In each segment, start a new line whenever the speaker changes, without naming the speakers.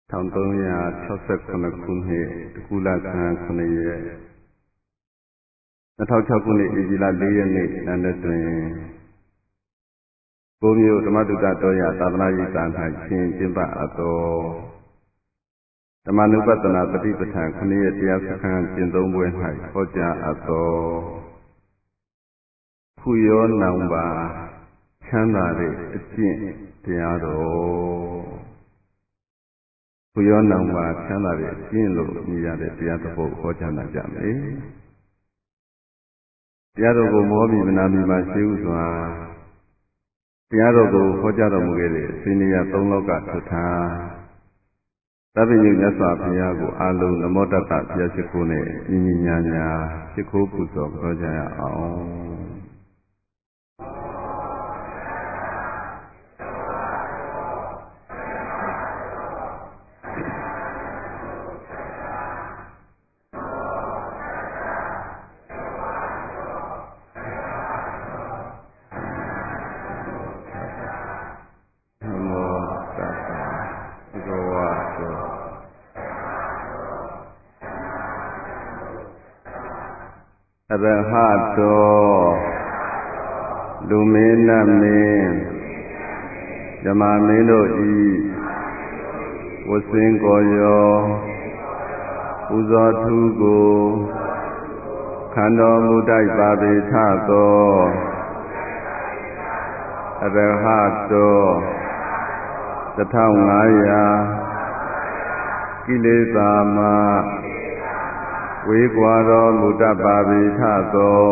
1369ခုနှစ်တကူလဆန်း9ရက်2006ခုနှစ်ဧပြီလ4ရက်နေ့နန်းတွင်ဘုန်းကြီးဓမ္မတုတ္တတော်ရသာသနာ့ရေးစာ၌ရှင်ကျင်းပအပ်သောဓမ္မနုပဿနာပฏิပဋ္ဌာန်9ရက်တရားစခန်းကျင့်သုံးပွဲ၌ဟောကြားအပ်သောဖူရောနောင်ပါချမ်းသာတဲ့အကျင့်တရားတော်ဖူရောနောင်ပါချမ်းသာတဲ့အကျင့်လို့မြည်ရတဲ့တရားတစ်ပုဒ်ဟောကြားနိုင်ကြမယ်တရားတော်ကိုမောပြီးမနာမီမှာရှိဥစွာတရားတော်ကိုဟောကြားတော်မူခဲ့တဲ့စေနေရသုံးလောကထထာသဗ္ဗညုမြတ်စွာဘုရားကိုအာလုံးနမောတတ္တဘုရားရှိခိုးနဲ့ညီညီညာညာရှိခိုးပူဇော်ပြောကြရအောင်အရဟတောလူမင်းနတ်မင်းဓမ္မမင်းတို့ဤဝဆင်းကိုရောပူဇော်ထူးကိုခံတော်မူတိုက်ပါပေထသောအရဟတော1500ကိလေသာမှဝေကွာတော်မူတတ်ပါပေထသော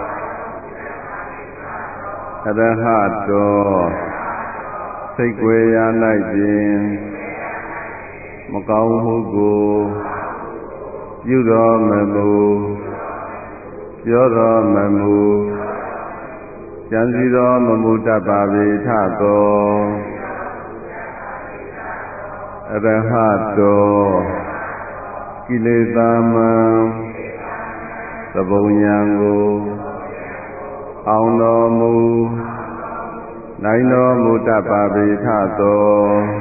အရဟတောစိတ်ွယ်ရာ၌ပင်မကောင်းမှုကိုပြုတော်မမူပြောတော်မမူကြံစည်တော်မမူတတ်ပါပေထသောအရဟတောကိလေသာမှသဘုံဉာဏ်ကိုအောင်တော်မူနိုင်တော်မူတတ်ပါပေထသော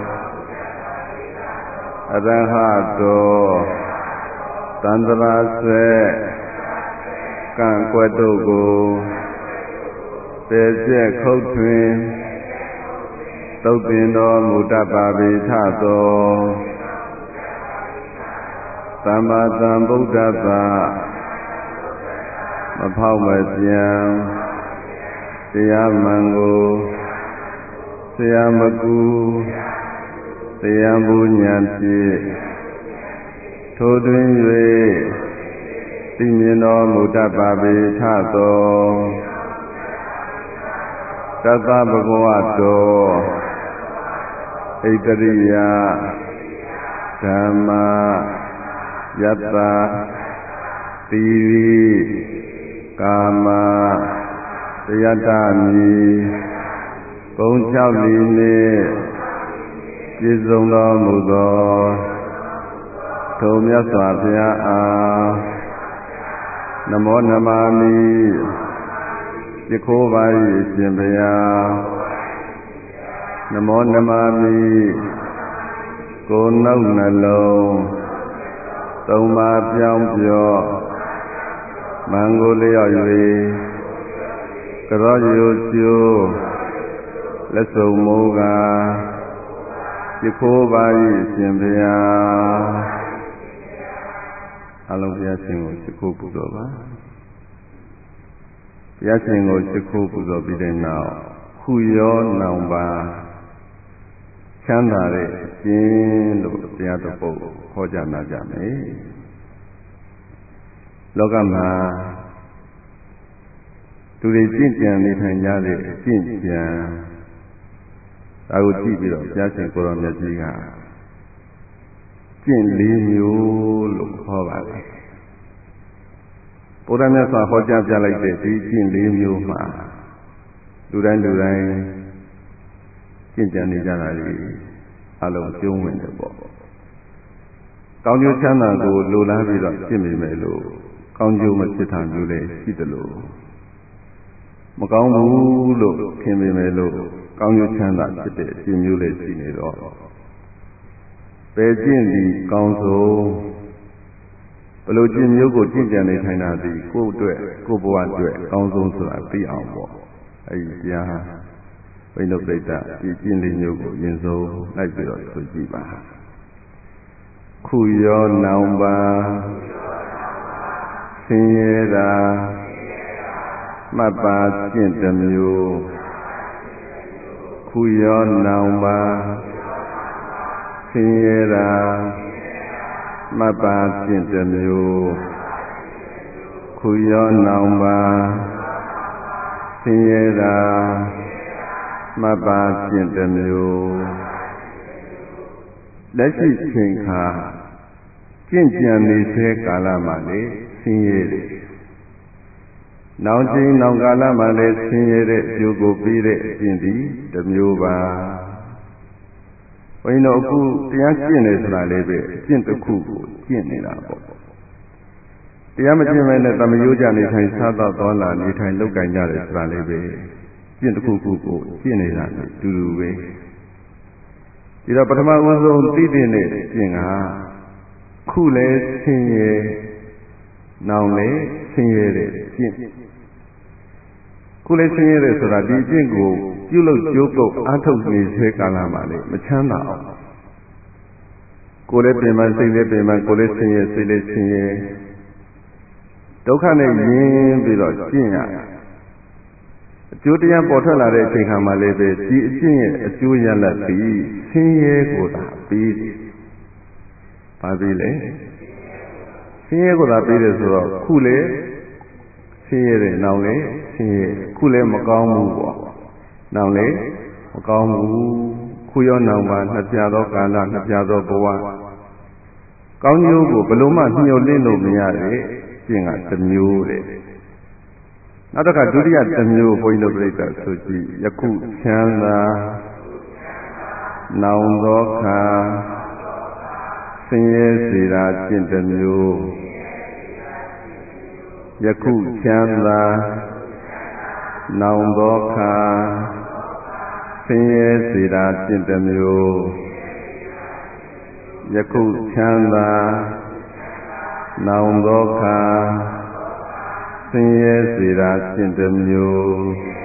အရဟတောသန္တရာဆွဲကံကွက်တို့ကိုသေကျက်ခုတ်ထွင်သုတ်တင်တော်မူတတ်ပါပေထသောသမ္မာသမ္ဗုဒ္ဓတ္တမဖောက်မပြန်တရားမှန်ကိုဆရာမကူတရားဘုဉာဏ်ဖြင့်ထိုတွင်၍သိမြင်တော်မူတတ်ပါပေထသောတတ္တဗဂဝတောဣတရိယဓမ္မာယတ္တတိရိကာမတယတ္တမိဘုံ6လီနှင့်ပြည့်စုံတော်မူသောထိုမြတ်စွာဘုရားအားနမောနမမိရှိခိုးပါ၏ရှင်ဘုရားနမောနမမိကိုယ်နှုတ်နှလုံးသုံးပါးပြောင်းပြော့မံကိုလျော့၍ကြောရိုးကျိုးလက်စုံမိုးကားရှိခိုးပါ၏ရှင်ဘုရားအလုံးဘုရားရှင်ကိုရှိခိုးပူဇော်ပါဘုရားရှင်ကိုရှိခိုးပူဇော်ပြီးတဲ့နောက်ခုရောနောင်ပါချမ်းသာတဲ့အကျင့်လို့တရားတစ်ပုဒ်ဟောကြားနာကြမယ်လောကမှာသူတွေကျင့်ကြံနေထိုင်ကြတဲ့အကျင့်ကြံဒါကိုကြည့်ပြီးတော့ဘုရားရှင်ကိုရောမြတ်ကြီးကကျင့်၄မျိုးလို့ဟောပါတယ်ဘုရားမြတ်စွာဟောကြားပြလိုက်တဲ့ဒီကျင့်၄မျိုးမှာလူတိုင်းကျင့်ကြံနေကြတာလေအလုံးကျုံးဝင်တယ်ပေါ့ကောင်းကျိုးချမ်းသာကိုလိုလားပြီးတော့ကျင့်မိမယ်လို့ကောင်းကျိုးမဖြစ်တာမျိုးလည်းရှိတယ်လို့မကောင်းဘူးလို့ထင်မိမယ်လို့ကောင်းကျိုးချမ်းသာဖြစ်တဲ့အကျင့်မျိုးလည်းရှိနေတော့ဘပဲကျင့်သည်ကောင်းဆုံးဘလို့ကျင့်မျိုးကိုကျင့်ကြံနေထိုင်တာသည်ကိုယ့်အတွက်ကိုယ့်ဘဝအတွက်ကောင်းဆုံးဆိုတာသိအောင်ပေါ့အဲဒီတရားဘိနုပ္ပိတ္တဒီကျင့်လေးမျိုးကိုရင်ဆုံးလိုက်ပြီးတော့ဆိုကြည့်ပါခုရောနောင်ပါဆင်းရဲတာမှတ်ပါကျင့်တစ်မျိုးခုရောနောင်ပါဆင်းရဲတာမှတ်ပါကျင့်တစ်မျိုးခုရောနောင်ပါဆင်းရဲတာမှတ်ပါကျင့်တစ်မျိုးလက်ရှိချိန်ခါကျင့်ကြံနေသေးကာလမှာလေဆင်းရဲတယ်နောက်ချိန်နောက်ကာလမှာလည်းဆင်းရဲတဲ့အကျိုးကိုပြီးတဲ့အကျင့်ဒီတစ်မျိုးပါဘုန်းကြီးတို့အခုတရားကျင့်နေဆိုတာလေးပဲအကျင့်တစ်ခုကိုကျင့်နေတာပေါ့တရားမကျင့်မဲနဲ့တမယိုးကြနေထိုင်စားတော့သွားလာနေထိုင်လုပ်ကင်ကြတယ်ဆိုတာလေးပဲကျင့်တစ်ခုခုကိုကျင့်နေတာနဲ့တူတူပဲဒီတော့ပထမဦးဆုံးသိတဲ့နဲ့ကျင့်ကခုလဲဆင်းရဲနောင်လဲဆင်းရဲတဲ့ကျင့်ခုလဲဆင်းရဲတဲ့ဆိုတာဒီကျင့်ကိုပြုလုပ်ကြိုးကုပ်အားထုတ်နေစေကာလမှာလေမချမ်းသာအောင်ကိုယ်လည်းပင်မစိတ်လည်းပင်မကိုယ်လည်းဆင်းရဲစိတ်လည်းဆင်းရဲဒုက္ခနဲ့ရင်းပြီးတော့ကျင့်ရအကျိုးတရားပေါ်ထွက်လာတဲ့အချိန်ခါမှာလည်းပဲဒီအကျင့်ရဲ့အကျိုးရလဒ်ပြီးဆင်းရဲကိုသာပြီးပါပြီလေဆင်းရဲကိုသာပြီးတယ်ဆိုတော့ခုလေဆင်းရဲတယ်နောက်လေဆင်းရဲခုလေမကောင်းဘူးပေါ့နောက်လေမကောင်းဘူးခုရောနောက်ပါနှစ်ပြသောကာလနှစ်ပြသောဘဝကောင်းကျိုးကိုဘယ်လိုမှညှို့လင့်လို့မရတဲ့ကျင့်ကတစ်မျိုးတဲ့နောက်တစ်ခါဒုတိယတစ်မျိုးဘုန်းကြီးတို့ပြိဿဆိုကြည့်ယခုချမ်းသာနောင်သောခါဆင်းရဲစေတာကျင့်တစ်မျိုးယခုချမ်းသာနောင်သောခါဆင်းရဲစေတာကျင့်တစ်မျိုးယခုချမ်းသာနောင်သောခါဆင်းရဲစေတာကျင့်တစ်မျိုး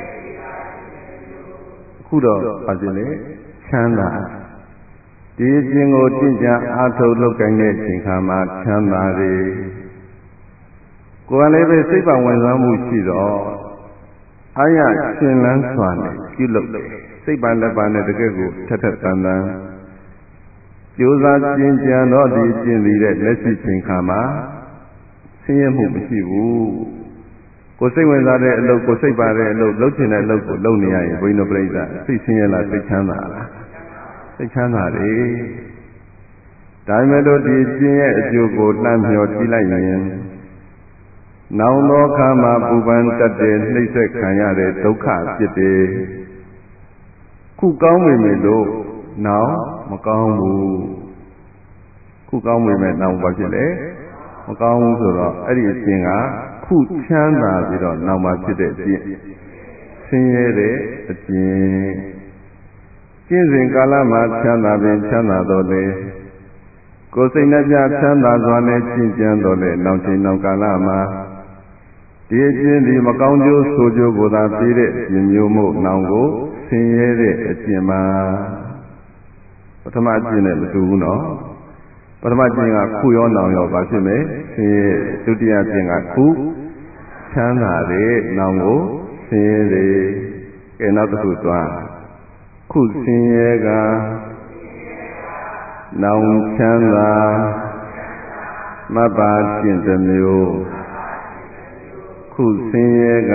အခုတော့ပါပြီလေချမ်းသာဒီအကျင့်ကိုကျင့်ကြံအားထုတ်လုပ်ကိုင်တဲ့အချိန်ခါမှာချမ်းသာတယ်ကိုယ်ကလည်းပဲစိတ်ပါဝင်စားမှုရှိတော့အာရရှင်လန်းစွာနဲ့ပြုလုပ်တယ်စိတ်ပါလက်ပါနဲ့တကယ့်ကိုထက်ထက်တန်တန်ကြိုးစားကျင့်ကြံတော့ဒီကျင့်ပြီးတဲ့လက်ရှိချိန်ခါမှာဆင်းရဲမှုမရှိဘူးကိုယ်စိတ်ဝင်စားတဲ့အလုပ်ကိုစိတ်ပါတဲ့အလုပ်လုပ်ချင်တဲ့အလုပ်ကိုလုပ်နေရရင်ဘုန်းကြီးတို့ပြိဿစိတ်ဆင်းရဲလားစိတ်ချမ်းသာလားစိတ်ချမ်းသာတယ်ဒါပေမဲ့လို့ဒီကျင့်ရဲ့အကျိုးကိုလှမ်းမျှော်ကြည့်လိုက်ရင်နောင်သောခါမှာပူပန်တတ်တဲ့နှိမ့်ဆက်ခံရတဲ့ဒုက္ခဖြစ်တယ်ခုကောင်းပြီမေလို့နောင်မကောင်းဘူးခုကောင်းပြီမဲ့နောင်ဘာဖြစ်လဲမကောင်းဘူးဆိုတော့အဲ့ဒီအကျင့်ကခုချမ်းသာပြီးတော့နောက်မှဖြစ်တဲ့အကျင့်ဆင်းရဲတဲ့အကျင့်ကျင့်စဉ်ကာလမှာချမ်းသာပင်ချမ်းသာတော့လေကိုယ်စိတ်နှပြချမ်းသာစွာနဲ့ကျင့်ကြံတော့လေနောက်ချိန်နောက်ကာလမှာဒီအကျင့်ဒီမကောင်းကျိုးဆိုးကျိုးကိုသာပြီးတဲ့အကျင့်မျိုးမို့နောင်ကိုဆင်းရဲတဲ့အကျင့်မှာပထမအကျင့်နဲ့မတူဘူးနော်ပထမကျင့်ကခုရောနောင်ရောပါဖြစ်မယ်ဆင်းရဲဒုတိယကျင့်ကခုချမ်းသာတဲ့နောင်ကိုဆင်းရဲတယ်ကဲနောက်တစ်ခုသွားခုဆင်းရဲကနောင်ချမ်းသာမပ္ပါကျင့်တစ်မျိုးခုဆင်းရဲက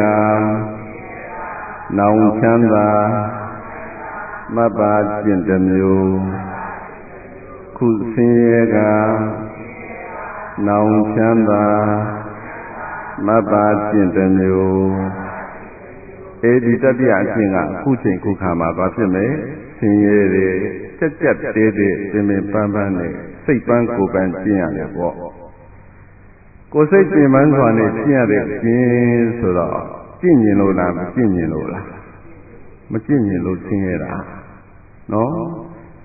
နောင်ချမ်းသာမပ္ပါကျင့်တစ်မျိုးခုဆင်းရဲကနောင်ချမ်းသာမပ္ပါကျင့်တစ်မျိုးဒီတတိယအကျင့်ကအခုချိန်ခုခါမှာဘာဖြစ်မယ်ဆင်းရဲတယ်ကြက်ကြက်တဲတဲပင်ပင်ပန်းပန်းနဲ့စိတ်ပန်းကိုယ်ပန်းကျင့်ရတယ်ပေါ့ကိုယ်စိတ်ပင်ပန်းစွာနဲ့ကျင့်ရတဲ့အကျင့်ဆိုတော့ကျင့်မြင်လို့လားမကျင့်မြင်လို့လားမကျင့်မြင်လို့ဆင်းရဲတာနော်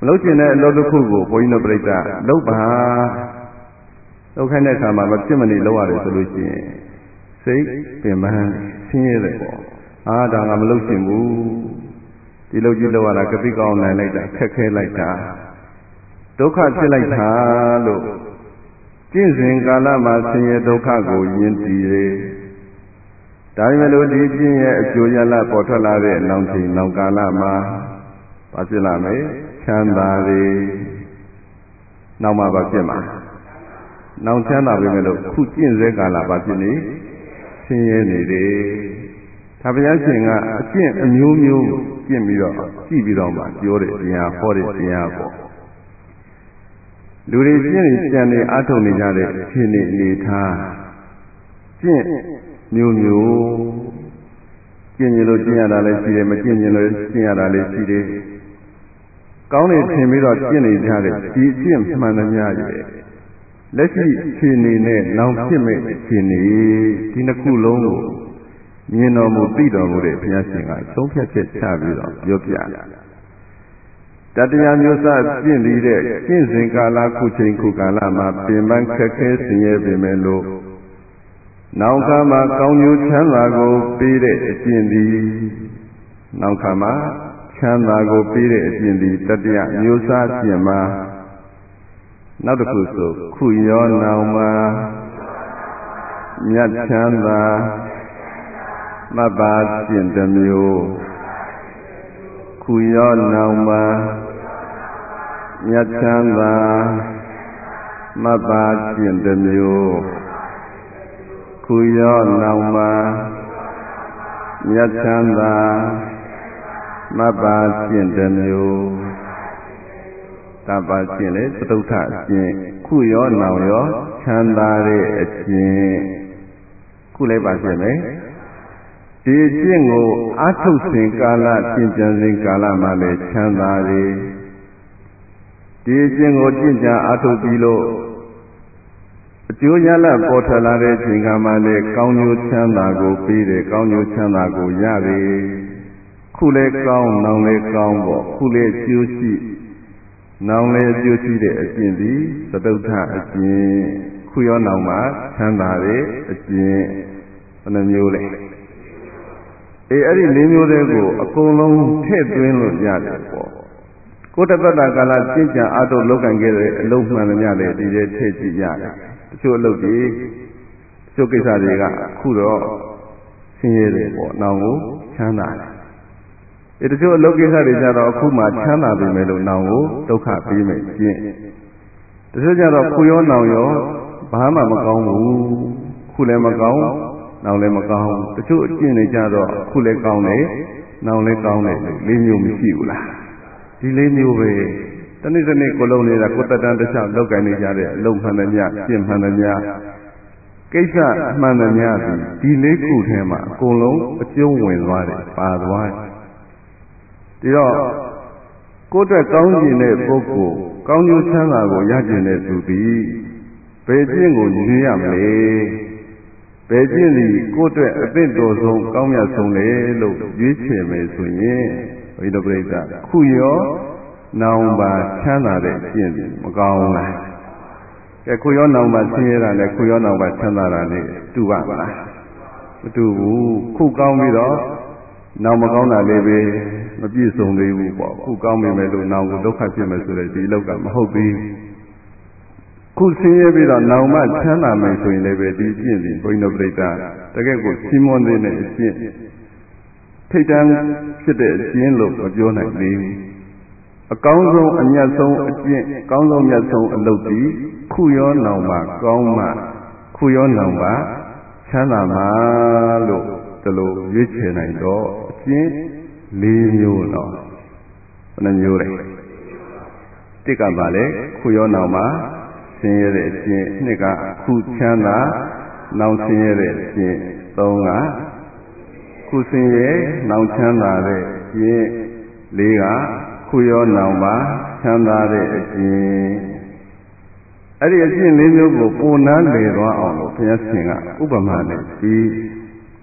လုပ်ကျင်တဲ့အလုပ်တစ်ခုကိုဘုန်းကြီးတို့ပြိဿလုပ်ပါလုပ်ခိုင်းတဲ့အခါမှာမဖြစ်မနေလုပ်ရတယ်ဆိုလို့ရှိရင်စိတ်ပင်ပန်းဆင်းရဲတယ်ပေါ့ဒါငါမလုပ်ချင်ဘူးဒီလုပ်ကြီးလုပ်ရတာကတိကောင်းနိုင်လိုက်တာခက်ခဲလိုက်တာဒုက္ခဖြစ်လိုက်တာလို့ကျင့်စဉ်ကာလမှာဆင်းရဲဒုက္ခကိုယဉ်တည်တယ်ဒါပေမဲ့လို့ဒီကျင့်ရဲ့အကျိုးရလပေါ်ထွက်လာတဲ့နောက်ချိန်နောက်ကာလမှာဘာဖြစ်လာမလဲချမ်းသာတယ်နောက်မှဘာဖြစ်မှာနောက်ချမ်းသာပြီမဲ့လို့ခုကျင့်စေကာလဘာဖြစ်နေဆင်းရဲနေတယ်ဒါဘုရားရှင်ကအကျင့်အမျိုးမျိုးကျင့်ပြီးတော့ကြည့်ပြီးတော့မှပြောတဲ့တရားဟောတဲ့တရားပေါ့လူတွေကျင့်နေကြံနေအားထုတ်နေကြတဲ့အခြေအနေထားကျင့်မျိုးမျိုးကျင့်ရင်လို့ကျင့်ရတာလည်းရှိတယ်မကျင့်ရင်လည်းကျင့်ရတာလည်းရှိတယ်ကောင်းနေထင်ပြီးတော့ကျင့်နေကြတဲ့ဒီအကျင့်မှန်သမျှရဲ့လက်ရှိအခြေအနေနဲ့နောင်ဖြစ်မဲ့အခြေအနေဒီနှစ်ခုလုံးကိုမြင်တော်မူသိတော်မူတဲ့ဘုရားရှင်ကသုံးဖြတ်ချက်ချပြီးတော့ပြောပြတတရားမျိုးစကျင့်ပြီးတဲ့ကျင့်စဉ်ကာလခုချိန်ခုကာလမှာပင်ပန်းခက်ခဲဆင်းရဲပေမဲ့လို့နောက်ခါမှာကောင်းကျိုးချမ်းသာကိုပေးတဲ့အကျင့်သည်နောက်ခါမှာချမ်းသာကိုပေးတဲ့အကျင့်သည်တတရားမျိုးစားကျင့်မှာနောက်တစ်ခုဆိုခုရောနောင်မှာမြတ်ချမ်းသာမတ်ပါကျင့်တစ်မျိုးခုရောနောင်မှာမြတ်ချမ်းသာမတ်ပါကျင့်တစ်မျိုးခုရောနောင်မှာမြတ်ချမ်းသာမတ်ပါကျင့်တစ်မျိုးတပါကျင့်လေသတုထအကျင့်ခုရောနောင်ရောချမ်းသာတဲ့အကျင့်ခုလည်းပါဖြစ်မယ်ဒီအကျင့်ကိုအာထုတ်စဉ်ကာလကျင့်ကြံစဉ်ကာလမှာလည်းချမ်းသာတယ်ဒီအကျင့်ကိုကျင့်ကြံအာထုတ်ပြီးလို့အကျိုးရလဒ်ပေါ်ထွက်လာတဲ့ချိန်ခါမှာလည်းကောင်းကျိုးချမ်းသာကိုပြီးတယ်ကောင်းကျိုးချမ်းသာကိုရတယ်ခုလည်းကောင်းနောင်လည်းကောင်းပေါ့ခုလည်းကျိုးရှိနောင်လည်းကျိုးရှိတဲ့အကျင့်ဒီသတုထအကျင့်ခုရောနောင်မှာချမ်းသာတဲ့အကျင့်ဘယ်နှမျိုးလဲအဲ့ဒီ၄မျိုးတွေကိုအကုန်လုံးထည့်သွင်းလို့ရတယ်ပေါ့ကိုယ်တပတ်တာကာလကျင့်ကြံအားထုတ်လုပ်ကံခဲ့တဲ့အလုံးမှန်သမျှလည်းဒီထဲထည့်ကြည့်ရတယ်တချို့အလုပ်တွေတချို့ကိစ္စတွေကခုတော့ဆင်းရဲတယ်ပေါ့နောင်ကိုချမ်းသာတယ်တချို့အလုပ်ကိစ္စတွေကြတော့အခုမှချမ်းသာပြီမယ်လို့နောင်ကိုဒုက္ခပေးမယ်ကျင့်တချို့ကြတော့ခုရောနောင်ရောဘာမှမကောင်းဘူးခုလည်းမကောင်းနောင်လည်းမကောင်းတချို့အကျင့်တွေကြတော့ခုလည်းကောင်းတယ်နောင်လည်းကောင်းတယ်၄မျိုးမရှိဘူးလားဒီ၄မျိုးပဲတနေ့တစ်နေ့ကိုလုံးနေတာကိုတတန်တခြားလောက်ကင်နေကြတဲ့အလုံးမှန်သမျှကျင့်မှန်သမျှကိစ္စမှန်သမျှဒီ၄ခုထဲမှာအကုန်လုံးအကျုံးဝင်သွားတယ်ပါသွားတယ်ဒီတော့ကိုယ်အတွက်ကောင်းကျင်တဲ့ပုဂ္ဂိုလ်ကောင်းကျိုးချမ်းသာကိုရကျင်တဲ့သူသည်ဘယ်ကျင့်ကိုရွေးရမလဲဘယ်ကျင့်သည်ကိုယ့်အတွက်အသင့်တော်ဆုံးကောင်းမြတ်ဆုံးလေလို့ရွေးချယ်မယ်ဆိုရင်ဘုရားပြိဿခုရောနောင်ပါချမ်းသာတဲ့ကျင့်သည်မကောင်းလားကဲခုရောနောင်ပါဆင်းရဲတာနဲ့ခုရောနောင်ပါချမ်းသာတာနဲ့တူပါမလားမတူဘူးခုကောင်းပြီးတော့နောင်မကောင်းတာလေးပဲမပြည့်စုံသေးဘူးပေါ့ခုကောင်းပြီမဲ့လို့နောင်ကိုဒုက္ခဖြစ်မယ်ဆိုတဲ့ဒီလောက်ကမဟုတ်သေးခုဆင်းရဲပြီးတော့နောင်မှချမ်းသာမယ်ဆိုရင်လည်းပဲဒီအကျင့်ဒီဘုန်းကြီးတို့ပြိဿတကယ့်ကိုစီးမွန်းတဲ့အကျင့်ထိတ်တန်းဖြစ်တဲ့အကျင့်လို့မပြောနိုင်သေးဘူးအကောင်းဆုံးအမြတ်ဆုံးအကျင့်ကောင်းဆုံးမြတ်ဆုံးအလုပ်ဒီခုရောနောင်မှကောင်းမှခုရောနောင်မှချမ်းသာမှာလို့ဒီလိုရွေးချယ်နိုင်တော့အကျင့်၄မျိုးတော့ဘယ်နှမျိုးလဲတစ်ကပါလေခုရောနောင်မှဆင်းရဲတဲ့အကျင့်နှစ်ကခုချမ်းသာနောင်ဆင်းရဲတဲ့အကျင့်သုံးကခုဆင်းရဲနောင်ချမ်းသာတဲ့အကျင့်လေးကခုရောနောင်မှချမ်းသာတဲ့အကျင့်အဲ့ဒီအကျင့်၄မျိုးကိုပုံနာလည်သွားအောင်လို့ဘုရားရှင်ကဥပမာနဲ့ပြီး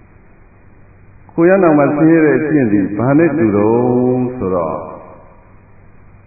ခုရောနောင်မှဆင်းရဲတဲ့အကျင့်ဒီဘာနဲ့တူတော့ဆိုတော့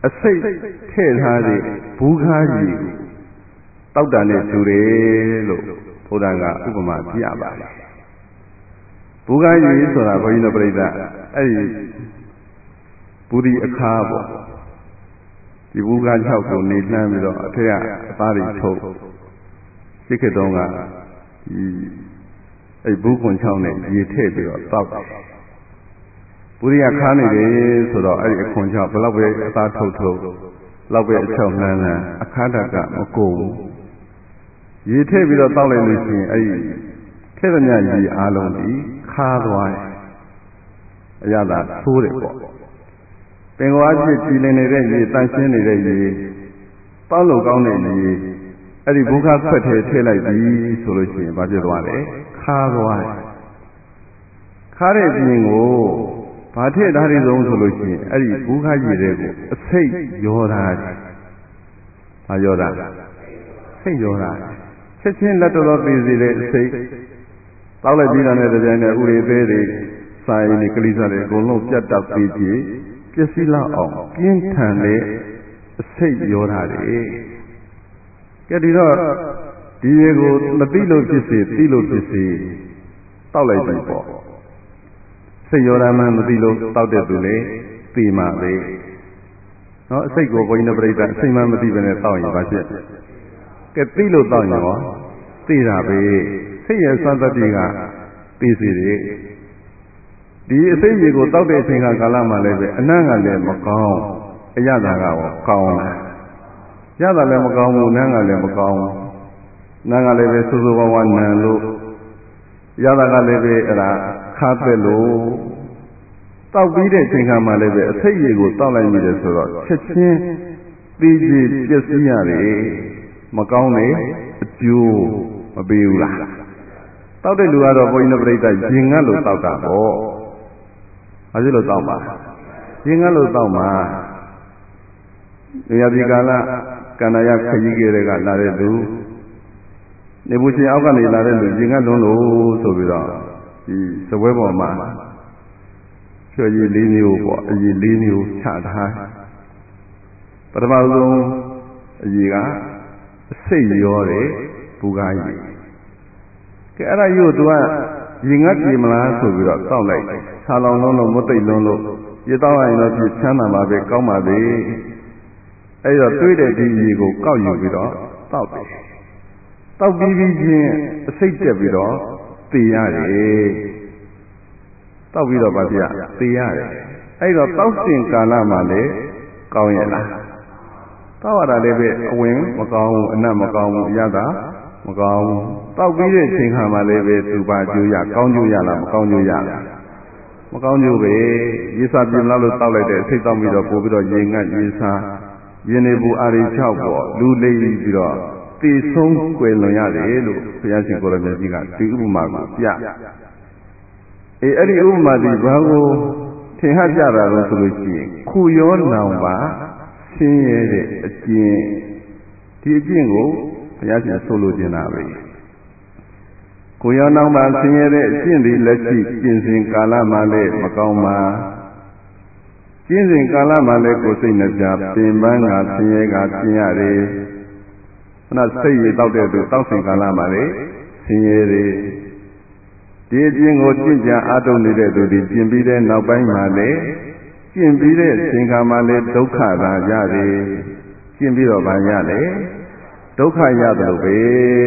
အစိတ်ထည့်ထားတဲ့ဘူးခါးကြီးတောက်တာနဲ့တူတယ်လို့ဘုရားကဥပမာပြပါတယ်ဘူးခါးကြီးဆိုတာဘုန်းကြီးတို့ပြိဿအဲ့ဒီဘူးဒီအခါပေါ့ဒီဘူးခါး၆ကိုနေနှမ်းပြီးတော့အထက်ကအသားတွေထုတ်စိတ်ခေတုံးကဒီအဲ့ဘူးခွန်ချောင်းနဲ့ရေထည့်ပြီးတော့တောက်တယ်ဘူးဒီကခါနေတယ်ဆိုတော့အဲ့ဒီအခွန်ချောင်းဘယ်လောက်ပဲအသားထုတ်လောက်ပဲအချောင်းနှမ်းအခါတကမကုန်ဘူးရေထည့်ပြီးတော့တောက်လိုက်လို့ရှိရင်အဲ့ဒီထည့်သမျှရေအားလုံးဒီခါသွားတယ်အရသာသိုးတယ်ပေါ့ပင်ကောအဖြစ်ကြည်လင်နေတဲ့ရေတန့်ရှင်းနေတဲ့ရေတောက်လို့ကောင်းတဲ့ရေအဲ့ဒီဘုခခွက်ထဲထည့်လိုက်ပြီဆိုလို့ရှိရင်ဘာဖြစ်သွားလဲခါသွားတယ်ခါတဲ့ပြင်ကိုဘာထည့်ထားရဆုံးဆိုလို့ရှိရင်အဲ့ဒီဘုခရေတွေကိုအစိတ်ရောထားတယ်ဘာရောတာစိတ်ရောထားချက်ချင်းလက်တော်သေးစေတဲ့အစိတ်တောက်လိုက်ပြီးတာနဲ့တပြိုင်နက်ဥရိသေးတွေစာရင်းတွေကလေးစားတွေအကုန်လုံးပြတ်တောက်ပြီးပြည့်စည်လောက်အောင်ပြင်းထန်တဲ့အစိတ်ရောထားတယ်ကဲဒီတော့ဒီရေကိုမသိလို့ဖြစ်စေသိလို့ဖြစ်စေတောက်လိုက်ပြီပေါ့စိတ်ရောတာမှမသိလို့တောက်တဲ့သူလေသိမှပဲနော်အစိတ်ကိုဘုန်းကြီးတို့ပြိဿအစိတ်မှမသိဘဲနဲ့တောက်ရင်ဘာဖြစ်ကဲသိလို့တောက်ရင်ရောသိတာပဲစိတ်ရဲ့သတ္တတိကသိစေတယ်ဒီအစိတ်ရေကိုတောက်တဲ့အချိန်ကကာလမှလည်းပဲအနံ့ကလည်းမကောင်းအရသာကရောကောင်းလားရတာလည်းမကောင်းဘူးနန်းကလည်းမကောင်းဘူးနန်းကလည်းပဲစိုးစိုးဝါးဝါနန်လို့ရတာကလည်းပဲအဲ့ဒါခါသက်လို့တောက်ပြီးတဲ့ချိန်ခါမှလည်းပဲအစိတ်ရေကိုတောက်လိုက်မိတယ်ဆိုတော့ချက်ချင်းသိကြည်ပျက်စီးရတယ်မကောင်းလေအကျိုးမပေးဘူးလားတောက်တဲ့လူကတော့ဘုန်းကြီးတို့ပြိဿရင်ငတ်လို့တောက်တာပေါ့ဘာဖြစ်လို့တောက်ပါရင်ငတ်လို့တောက်မှာနေရာဒီကာလကန္နာယခရီးကြီးတွေကလာတဲ့လူနေဘူးရှင်အောက်ကနေလာတဲ့လူရင်ငတ်လွန်းလို့ဆိုပြီးတော့ဒီစပွဲပေါ်မှာဖြော်ရည်၄မျိုးပေါ့အရည်၄မျိုးချထားပထမဆုံးအရည်ကအစိတ်ရောတယ်ဘူကားကြီးကဲအဲ့ဒါကြီးကိုသူကရင်ငတ်ပြေမလားဆိုပြီးတော့တောက်လိုက်ဆာလောင်လုံးလို့မသိလုံးလို့ရေတောက်ရရင်တော့ပြချမ်းသာပါပဲကောင်းပါပဲအဲ့တော့တွေးတဲ့ဒီရေကိုကောက်ယူပြီးတော့တောက်တယ်တောက်ပြီးချင်းအစိတ်တက်ပြီးတော့သေရတယ်တောက်ပြီးတော့ဗာပြသေရတယ်အဲ့တော့တောက်စဉ်ကာလမှာလေကောင်းရဲ့လားတောက်ရတာလည်းပဲအဝင်မကောင်းဘူးအနတ်မကောင်းဘူးအရသာမကောင်းဘူးတောက်ပြီးတဲ့ချိန်ခါမှာလည်းပဲသူပါကျိုးရကောင်းကျိုးရလားမကောင်းကျိုးရလားမကောင်းကျိုးပဲရေစာပြင်လာလို့တောက်လိုက်တဲ့အစိတ်တောက်ပြီးတော့ပို့ပြီးတော့ရေငတ်ရေစာရင်းနေဘူးအာရီ6ပေါ့လူလိမ့်ပြီးတော့တည်ဆုံးကွယ်လွန်ရတယ်လို့ဘုရားရှင်ကိုရမြတ်ကြီးကဒီဥပမာကိုပြအဲ့ဒီဥပမာဒီဘာကိုထင်ဟပ်ကြတာလို့ဆိုလို့ရှိရင်ခုရောနောင်ပါဆင်းရဲတဲ့အကျင့်ဒီအကျင့်ကိုဘုရားရှင်ဆိုလိုချင်တာပဲခုရောနောင်ပါဆင်းရဲတဲ့အကျင့်ဒီလက်ရှိကျင့်စဉ်ကာလမှာလည်းမကောင်းပါကျင့်စဉ်ကာလမှာလည်းကိုယ်စိတ်နှပြပင်ပန်းကဆင်းရဲကဆင်းရတယ်ခဏစိတ်ရတောက်တဲ့သူတောက်စဉ်ကာလမှာလည်းဆင်းရဲတယ်ဒီအကျင့်ကိုကျင့်ကြံအားထုတ်နေတဲ့သူဒီကျင့်ပြီးတဲ့နောက်ပိုင်းမှာလည်းကျင့်ပြီးတဲ့အချိန်ခါမှာလည်းဒုက္ခသာရတယ်ကျင့်ပြီးတော့ဗာရလေဒုက္ခရတယ်လို့ပဲ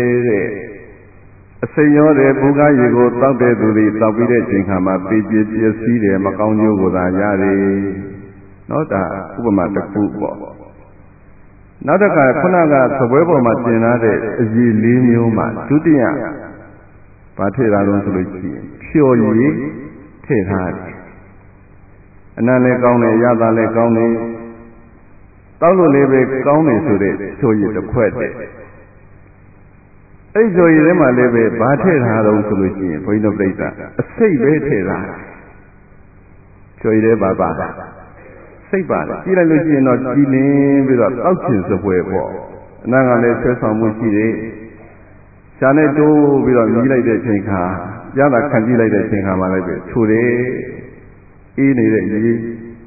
တဲ့အစိမ်ရောတဲ့ဘုရားရေကိုတောက်တဲ့သူတွေတောက်ပြီးတဲ့အချိန်ခါမှာပြည့်ပြည့်ပျက်စီးတယ်မကောင်းကျိုးကိုသာရတယ်နော်ဒါဥပမာတစ်ခုပေါ့နောက်တစ်ခါခုနကသပွဲပေါ်မှာတင်ထားတဲ့အရည်၄မျိုးမှာဒုတိယဘာထည့်တာလို့ဆိုလို့ရှိရင်ဖြော်ရည်ထည့်ထားတယ်အနံ့လည်းကောင်းတယ်ရတာလည်းကောင်းတယ်တောက်လို့လည်းပဲကောင်းတယ်ဆိုတဲ့ဖြော်ရည်တစ်ခွက်တည်းအဲ့ဖြော်ရည်ထဲမှာလည်းပဲဘာထည့်ထားတော့ဆိုလို့ရှိရင်ဘုန်းကြီးတို့ပြိဿအစိတ်ပဲထည့်ထားဖြော်ရည်ထဲပါစိတ်ပါတယ်ကြည့်လိုက်လို့ရှိရင်တော့ကြည်လင်းပြီးတော့တောက်ချင်စပွဲပေါ့အနံ့ကလည်းဆွဲဆောင်မှုရှိတယ်ရှားနဲ့တိုးပြီးတော့မြည်လိုက်တဲ့ချိန်ခါရတာခံကြည့်လိုက်တဲ့ချိန်ခါမှလည်းပဲထူတယ်အေးနေတဲ့ရေ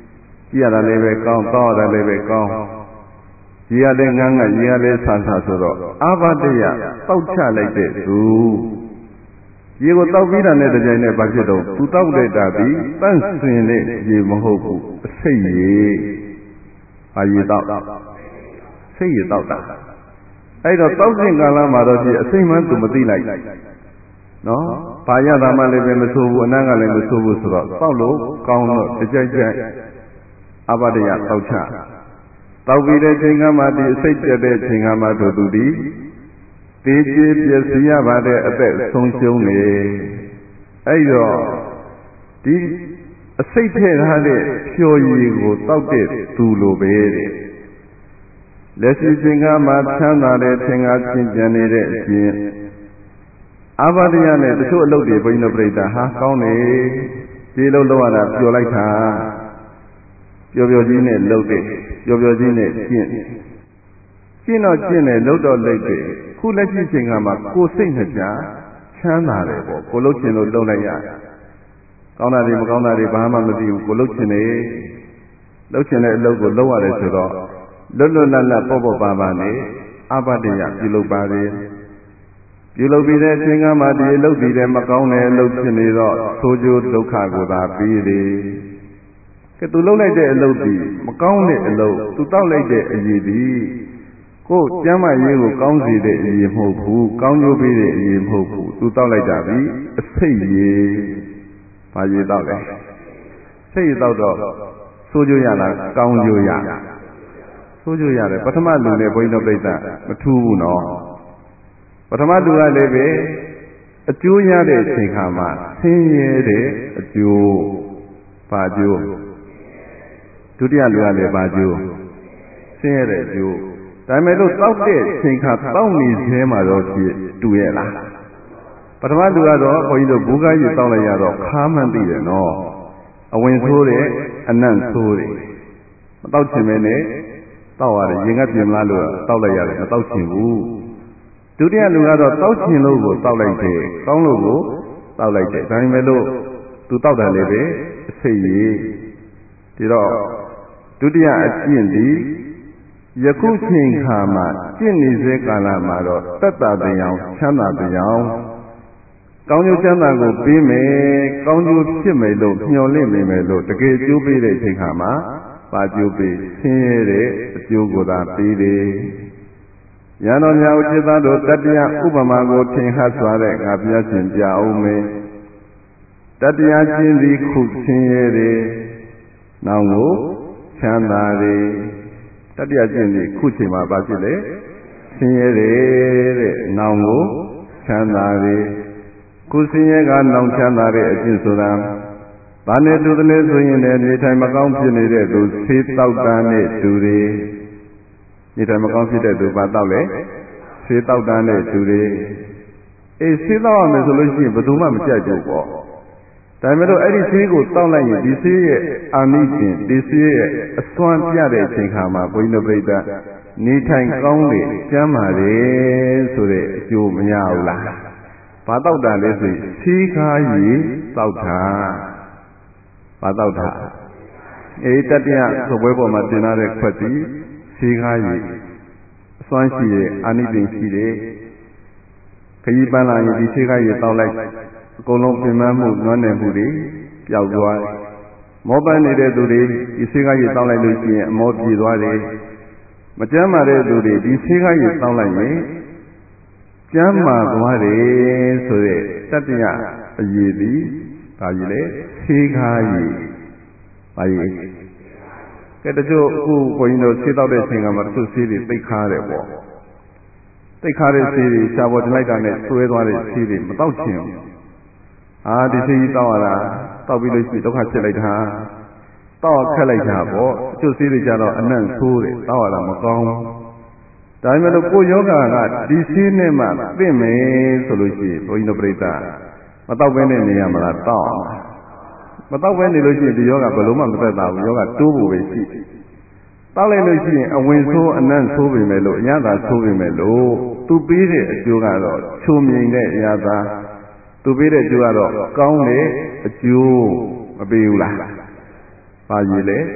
ကြည့်ရတာလည်းပဲကောင်းတောက်ရတာလည်းပဲကောင်းရေရလည်းငန်းငတ်ရေရလည်းဆာဆာဆိုတော့အာဘတယတောက်ချလိုက်တဲ့သူရေကိုတောက်ပြီးတာနဲ့တကြိမ်နဲ့ဘာဖြစ်တော့သူတောက်လိုက်တာဒီတန့်စင်တဲ့ရေမဟုတ်ဘူးအစိတ်ရေအာရေတောက်စိတ်ရေတောက်တာအဲ့တော့တောက်စဉ်ကာလမှာတော့ဒီအစိတ်မှန်းသူမသိလိုက်နော်ဘာရတာမှလည်းပဲမဆိုးဘူးအနံ့ကလည်းမဆိုးဘူးဆိုတော့တောက်လို့ကောင်းတော့တကြိုက်ကြိုက်အဘဒယတောက်ချတောက်ပြီးတဲ့ချိန်ကမှဒီအစိတ်ပြတဲ့ချိန်ကမှတို့သူဒီတေးကျေးပျက်စီးရပါတဲ့အသက်ဆုံးရှုံးနေအဲ့တော့ဒီအစိတ်ထဲထားတဲ့ဖြော်ရည်ကိုတောက်တဲ့သူလိုပဲတဲ့လက်ရှိချိန်ကမှချမ်းသာတဲ့သင်္ကာချင်းပြန်နေတဲ့အပြင်အာဘဒယနဲ့တချို့အလုပ်တွေဘုန်းကြီးတို့ပြိတ္တာဟာကောင်းနေဒီလိုလုပ်ရတာပျော်လိုက်တာပျော်ပျော်ကြီးနဲ့လုပ်တဲ့ပျော်ပျော်ကြီးနဲ့ကျင့်တော့ကျင့်တယ်လုပ်တော့လုပ်တယ်ခုလက်ရှိချိန်ကမှကိုယ်စိတ်နှစ်ကြားချမ်းသာတယ်ပေါ့ကိုလှုပ်ချင်လို့လှုပ်လိုက်ရကောင်းတာတွေမကောင်းတာတွေဘာမှမသိဘူးကိုလှုပ်ချင်တယ်လှုပ်ချင်တဲ့အလုပ်ကိုလုပ်ရတယ်ဆိုတော့လွတ်လွတ်လပ်လပ်ပေါ့ပေါ့ပါပါနဲ့အဘဒယပြုလုပ်ပါလေပြုလုပ်ပြီးတဲ့အချိန်ကမှဒီအလုပ်ဒီတဲ့မကောင်းတဲ့အလုပ်ဖြစ်နေတော့ဆိုးကျိုးဒုက္ခကိုသာပြီးတယ်ကဲသူလုပ်လိုက်တဲ့အလုပ်ဒီမကောင်းတဲ့အလုပ်သူတောက်လိုက်တဲ့အရည်ဒီကိုကျမ်းမာရေးကိုကောင်းစေတဲ့အရည်မဟုတ်ဘူးကောင်းကျိုးပေးတဲ့အရည်မဟုတ်ဘူးသူတောက်လိုက်တာဒီအစိတ်ရည်ဘာရည်တောက်လဲစိတ်ရည်တောက်တော့ဆိုးကျိုးရလားကောင်းကျိုးရဆိုးကျိုးရတယ်ပထမလူနဲ့ဘုန်းကြီးတို့ပြိဿမထူးဘူးနော်ပထမလူကလည်းပဲအကျိုးရတဲ့အချိန်ခါမှာဆင်းရဲတဲ့အကျိုးဘာကျိုးဒုတိယလူကလည်းဘာကျိုးဆင်းရဲတဲ့အကျိုးဒါပေမဲ့လို့တောက်တဲ့ချိန်ခါတောက်နေသေးမှာတော့ဖြစ်တူရဲ့လားပထမလူကတော့ဘုန်းကြီးတို့ဘူကားကြီးတောက်လိုက်ရတော့ခါမှန်းသိတယ်နော်အဝင်ဆိုးတယ်အနံ့ဆိုးတယ်မတောက်ချင်မဲနဲ့တောက်ရတယ်ရင်ကပြင်မလားလို့တောက်လိုက်ရတယ်မတောက်ချင်ဘူးဒုတိယလူကတော့တောက်ချင်လို့ကိုတောက်လိုက်တယ်ကောင်းလို့ကိုတောက်လိုက်တယ်ဒါပေမဲ့လို့သူတောက်တယ်လေပဲအစိတ်ရည်ဒီတော့ဒုတိယအကျင့်ဒီယခုချိန်ခါမှာကျင့်နေစေကာလမှာတော့တတ္တတရားချမ်းသာတရားကောင်းကျိုးချမ်းသာကိုပေးမယ်ကောင်းကျိုးဖြစ်မယ်လို့မျှော်လင့်နေမယ်လို့တကယ်ကျိုးပေးတဲ့ချိန်ခါမှာပါကျိုးပေးဆင်းရဲတဲ့အကျိုးကိုသာပေးတယ်။ယံတော်များဥจิตသားတို့တတ္တယဥပမာကိုထင်ဟပ်စွာတဲ့ငါပြရှင်ပြအောင်မယ်။တတ္တယကျင့်သည်ခုဆင်းရဲတယ်။နောင်ကိုချမ်းသာတယ်။တတ္တယကျင့်သည်ခုချိန်မှာဘာဖြစ်လဲ။ဆင်းရဲတယ်တဲ့။နောင်ကိုချမ်းသာတယ်။ခုဆင်းရဲကနောင်ချမ်းသာတဲ့အကျင့်ဆိုတာဘာနဲ့တူတယ်လဲဆိုရင်လည်းနေထိုင်မကောင်းဖြစ်နေတဲ့သူဆေးတောက်တာနဲ့တူတယ်နေထိုင်မကောင်းဖြစ်တဲ့သူဘာတောက်လဲဆေးတောက်တာနဲ့တူတယ်အေးဆေးတောက်ရမယ်ဆိုလို့ရှိရင်ဘယ်သူမှမကြိုက်ဘူးပေါ့ဒါပေမဲ့လို့အဲ့ဒီဆေးကိုတောက်လိုက်ရင်ဒီဆေးရဲ့အာနိသင်ဒီဆေးရဲ့အစွမ်းပြတဲ့အချိန်ခါမှာဘုန်းကြီးတို့ပြိတ္တာနေထိုင်ကောင်းလေကျမ်းမာတယ်ဆိုတဲ့အကျိုးမရဘူးလားဘာတောက်တာလဲဆိုရင်ဆေးကားကြီးတောက်တာဘာတောက်တာအေးတတ္တယသပွဲပေါ်မှာတင်ထားတဲ့ခွက်တီဆေးကားကြီးအစွမ်းရှိတဲ့အာနိသင်ရှိတဲ့ခရီးပန်းလာရင်ဒီဆေးကားကြီးတောက်လိုက်အကုန်လုံးပြင်ပန်းမှုနွမ်းနယ်မှုတွေပျောက်သွားမောပန်းနေတဲ့သူတွေဒီဆေးကားကြီးတောက်လိုက်လို့ရှိရင်အမောပြေသွားတယ်မကျမ်းမာတဲ့သူတွေဒီဆေးကားကြီးတောက်လိုက်ရင်ကျမ်းမာသွားတယ်ဆိုတဲ့တတ္တယအရေးသည်ဒါကြီးလေဆေးကားကြီးဘာကြီးကဲတချို့အခုဘုန်းကြီးတို့ဆေးတောက်တဲ့အချိန်ကမှတချို့ဆေးတွေသိခါတယ်ပေါ့သိခါတဲ့ဆေးတွေရှားပေါ်တင်လိုက်တာနဲ့ဆွဲသွားတဲ့ဆေးတွေမတောက်ချင်ဘူးဒီဆေးကြီးတောက်ရတာတောက်ပြီးလို့ရှိရင်ဒုက္ခဖြစ်လိုက်တာတောက်ခက်လိုက်တာပေါ့တချို့ဆေးတွေကြတော့အနံ့ဆိုးတယ်တောက်ရတာမကောင်းဘူးဒါပေမဲ့လို့ကိုယ်ယောဂကဒီဆေးနဲ့မှသိမယ်ဆိုလို့ရှိရင်ဘုန်းကြီးတို့ပြိတ္တာမတောက်ဘဲနဲ့နေရမလားတောက်မတောက်ဘဲနေလို့ရှိရင်ဒီယောဂဘယ်လိုမှမသက်သာဘူးယောဂတိုးဖို့ပဲရှိတောက်လိုက်လို့ရှိရင်အဝင်ဆိုးအနံ့ဆိုးပြီမယ်လို့အရသာဆိုးပြီမယ်လို့သူပေးတဲ့အကျိုးကတော့ချုံမြိန်တဲ့အရသာသူပေးတဲ့အကျိုးကတော့ကောင်းတဲ့အကျိုးမပေးဘူးလားပါရည်လေဆ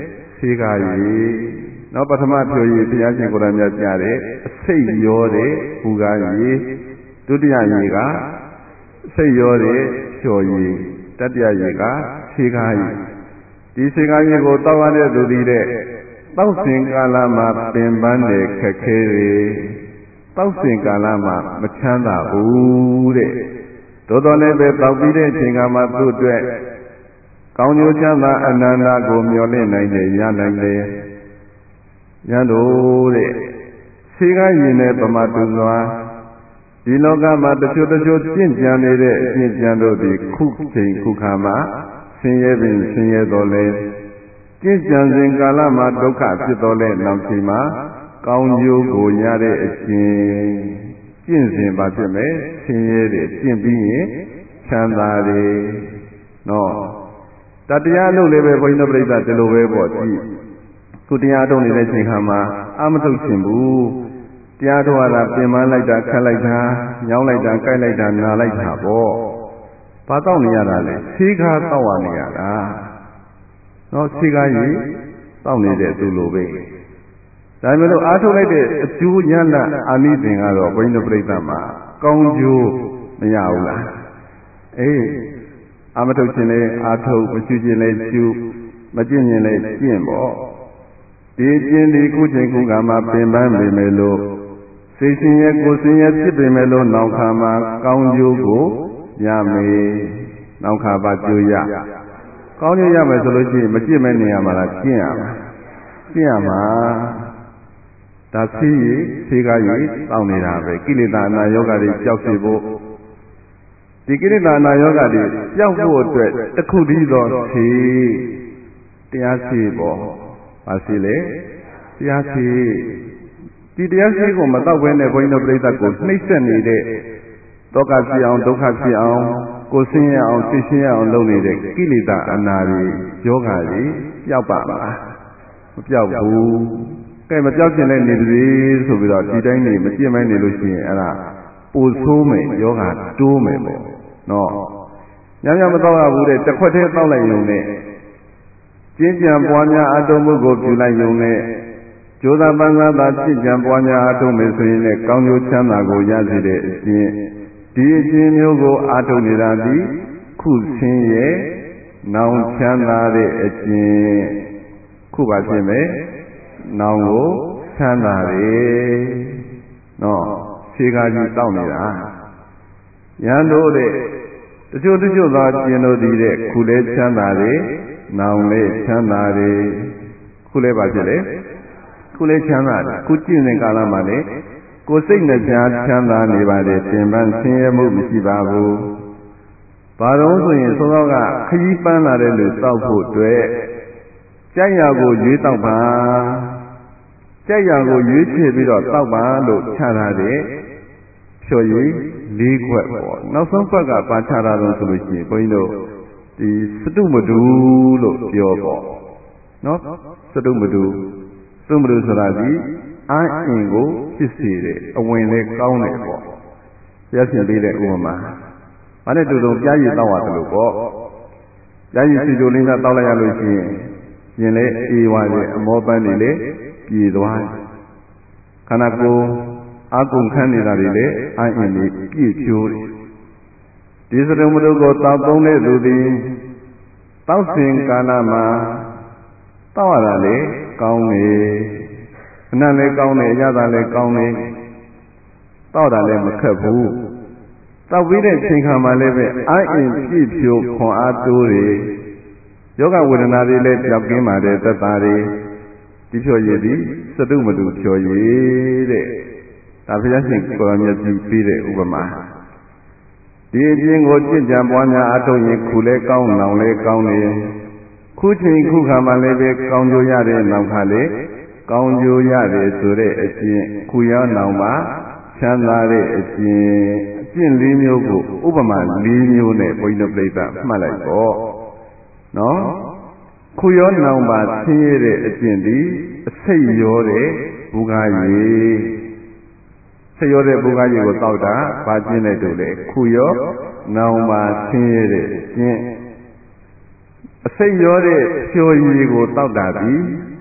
ဆေးကားရည်နောက်ပထမဖြိုရည်ဘုရားရှင်ကိုယ်တော်မြတ်ကြားတဲ့အစိတ်ရောတဲ့ဘူကားရည်ဒုတိယရည်ကစိတ်ရောတဲ့ဖြိုရည်တတိယရည်ကဆေးကားရည်ဒီဆေးကားရည်ကိုတောက်ရတဲ့သူဒီတဲ့တောက်စဉ်ကာလမှာပင်ပန်းတဲ့ခက်ခဲတွေတောက်စဉ်ကာလမှာမချမ်းသာဘူးတဲ့သို့တော်လည်းပဲတောက်ပြီးတဲ့အချိန်ကမှသူ့အတွက်ကောင်းကျိုးချမ်းသာအနန္တကိုမျှော်လင့်နိုင်တယ်ရနိုင်တယ်ရန်တို့တဲ့ဆေးကားရင်နဲ့ပမာတူစွာဒီလောကမှာတချို့ကျင့်ကြံနေတဲ့အကျင့်ကြံတို့သည်ခုချိန်ခုခါမှာဆင်းရဲပင်ဆင်းရဲတော်လဲကျင့်ကြံစဉ်ကာလမှာဒုက္ခဖြစ်တော်လဲနောက်ချိန်မှာကောင်းကျိုးကိုရတဲ့အခြင်းကျင့်စဉ်ပါဖြစ်မယ်ဆင်းရဲတယ်ကျင့်ပြီးရင်ချမ်းသာတယ်နော်တရားလို့လည်းပဲဘုန်းကြီးတို့ပြိဿဒီလိုပဲပေါ့ကြည့်ခုတရားထုတ်နေတဲ့ချိန်ခါမှာအာမထုတ်ရှင်ဘူးတရားထုတ်ရတာပြင်ပန်းလိုက်တာခတ်လိုက်တာညောင်းလိုက်တာကြိုက်လိုက်တာနာလိုက်တာပေါ့ဘာတော့နေရတာလဲဆေးကားတောက်ရနေရတာနော်ဆေးကားကြီးတောက်နေတဲ့သူလိုပဲဒါပေမဲ့လို့အားထုတ်လိုက်တဲ့အကျိုးရလဒ်အာနိသင်ကတော့ဘုန်းကြီးတို့ပြိဿမှာကောင်းကျိုးမရဘူးလားအေးအာမထုတ်ခြင်းလဲအာထုတ်မကျွခြင်းလဲကျွမကျင့်ခြင်းလဲကျင့်ပေါ့ဒီကျင့်ဒီခုချိန်ခုကမှပင်ပန်းပေမဲ့လို့စိတ်ရှင်ရဲ့ကိုယ်ရှင်ရဲ့ဖြစ်ပေမဲ့လို့နောက်ခါမှာကောင်းကျိုးကိုရမယ်နောက်ခါပါကျိုးရကောင်းကျိုးရမယ်ဆိုလို့ရှိရင်မကျင့်မဲ့နေရမှာလားကျင့်ရမှာကျင့်ရမှာဒါဆေးကားကြီးတောင်းနေတာပဲကိလေသာအနာယောဂတွေကြောက်စေဖို့ဒီကိရိတာနာယောဂတွေကြောက်ဖို့အတွက်တခုတည်းသောဖြေတရားရှိပေါ့ဘာရှိလဲတရားရှိဒီတရားရှိကိုမတော့ဘဲနဲ့ဘုန်းကြီးတို့ပြိဿကိုနှိမ့်ဆက်နေတဲ့တောကဖြစ်အောင်ဒုက္ခဖြစ်အောင်ကိုဆင်းရဲအောင်သိရှင်းရအောင်လုပ်နေတဲ့ကိလေသာအနာတွေယောဂတွေပျောက်ပါမလားမပျောက်ဘူးကဲမပျောက်ခြင်းနဲ့နေသည်ဆိုပြီးတော့ဒီတိုင်းနေမကျင့်မဲနေလို့ရှိရင်အဲ့ဒါပိုဆိုးမယ်ယောဂတိုးမယ်ပေါ့နော်ညညမတော့ရဘူးတဲ့တစ်ခွက်တည်းတောက်လိုက်ရုံနဲ့ကျင့်ကြံပွားများအတုံးမှုကိုပြုလိုက်ရုံနဲ့ကြိုးစားပန်းစားသာကျင့်ကြံပွားများအတုံးမယ်ဆိုရင်လည်းကောင်းကျိုးချမ်းသာကိုရစေတဲ့အခြင်းဒီအခြင်းမျိုးကိုအားထုတ်နေတာဒီခုဆင်းရဲနောင်ချမ်းသာတဲ့အခြင်းခုပါဖြစ်မယ်နောင်ကိုချမ်းသာတယ်နော်ဆေးကားကြီးတောက်နေတာရန်တို့တဲ့တချို့သောကျင်တို့ဒီတဲ့ခုလဲချမ်းသာတယ်နောင်လဲချမ်းသာတယ်ခုလဲပါဖြစ်လေခုလဲချမ်းသာတယ်ခုကျင့်တဲ့ကာလမှာလေကိုယ်စိတ်နှပြချမ်းသာနေပါတယ်ပင်ပန်းဆင်းရဲမှုမရှိပါဘူးဘာလို့ဆိုရင်သောသောကခကြီးပန်းလာတဲ့လူတောက်ဖို့အတွက်ကြိုက်ရကိုရွေးတောက်ပါကြိုက်ရကိုရွေးချယ်ပြီးတော့တောက်ပါလို့ချထားတဲ့ဖြော်ရည်၄ခွက်ပေါ့နောက်ဆုံးခွက်ကပါချတာလို့ဆိုလို့ရှိရင်ဘုန်းကြီးတို့ဒီစတုမတူလို့ပြောပေါ့နော်စတုမတူဆိုတာဒီအာအင်ကိုဖြစ်စေတယ်အဝင်လေးကောင်းတယ်ပေါ့ဘုရားရှင်ပေးတဲ့ဥပမာဘာနဲ့တူပြားရည်တောက်ရတယ်လို့ပေါ့ပြားရည်စီကြိုလေးနဲ့တောက်လိုက်ရလို့ရှိရင်လေအေးသွားတယ်အမောပန်းတွေလေပြေသွားတယ်ခန္ဓာကိုယ်အာကုန်ခန်းနေတာတွေလေအာအင်တွေပြည့်ဖြိုးတယ်ဒီစတုံမတုကိုတောက်သုံးတဲ့သူသည်တောက်စဉ်ကာလမှာတောက်ရတာလေကောင်းနေအနံ့လည်းကောင်းတယ်အရသာလည်းကောင်းတယ်တောက်တာလည်းမခက်ဘူးတောက်ပြီးတဲ့ချိန်ခါမှာလည်းပဲအာအင်ပြည့်ဖြိုးခွန်အားတိုးတယ်ယောဂဝေဒနာတွေလည်းကြောက်ကင်းပါတယ်သက်သာတယ်ဒီဖြော်ရည်သည်စတုမတုဖြော်ရည်တဲ့ဒါဘုရားရှင်ကိုယ်တော်မြတ်ကြီးပေးတဲ့ဥပမာဒီအပြင်ကိုကြင်ကြံပွားများအထုတ်ရင်ခုလဲကောင်းနောင်လဲကောင်းနေခုချိန်ခုခါမှလည်းပဲကောင်းကျိုးရတဲ့နောက်ခါလေကောင်းကျိုးရတယ်ဆိုတဲ့အကျင့်ခုရောနောင်မှာချမ်းသာတဲ့အကျင့်၄မျိုးကိုဥပမာ၄မျိုးနဲ့ဘုန်းကြီးတို့ပြိဿမှတ်လိုက်ပေါ့နော်ခုရောနောင်ပါဆင်းရဲတဲ့အကျင့်ဒီအစိတ်ရောတဲ့ဘူကားရည်စိတ်ရောတဲ့ဘူကားရည်ကိုတောက်တာဘာကျင့်တဲ့တို့လေခုရောနောင်ပါဆင်းရဲတဲ့အကျင့်အစိတ်ရောတဲ့ဖြိုရည်ကိုတောက်တာဒီ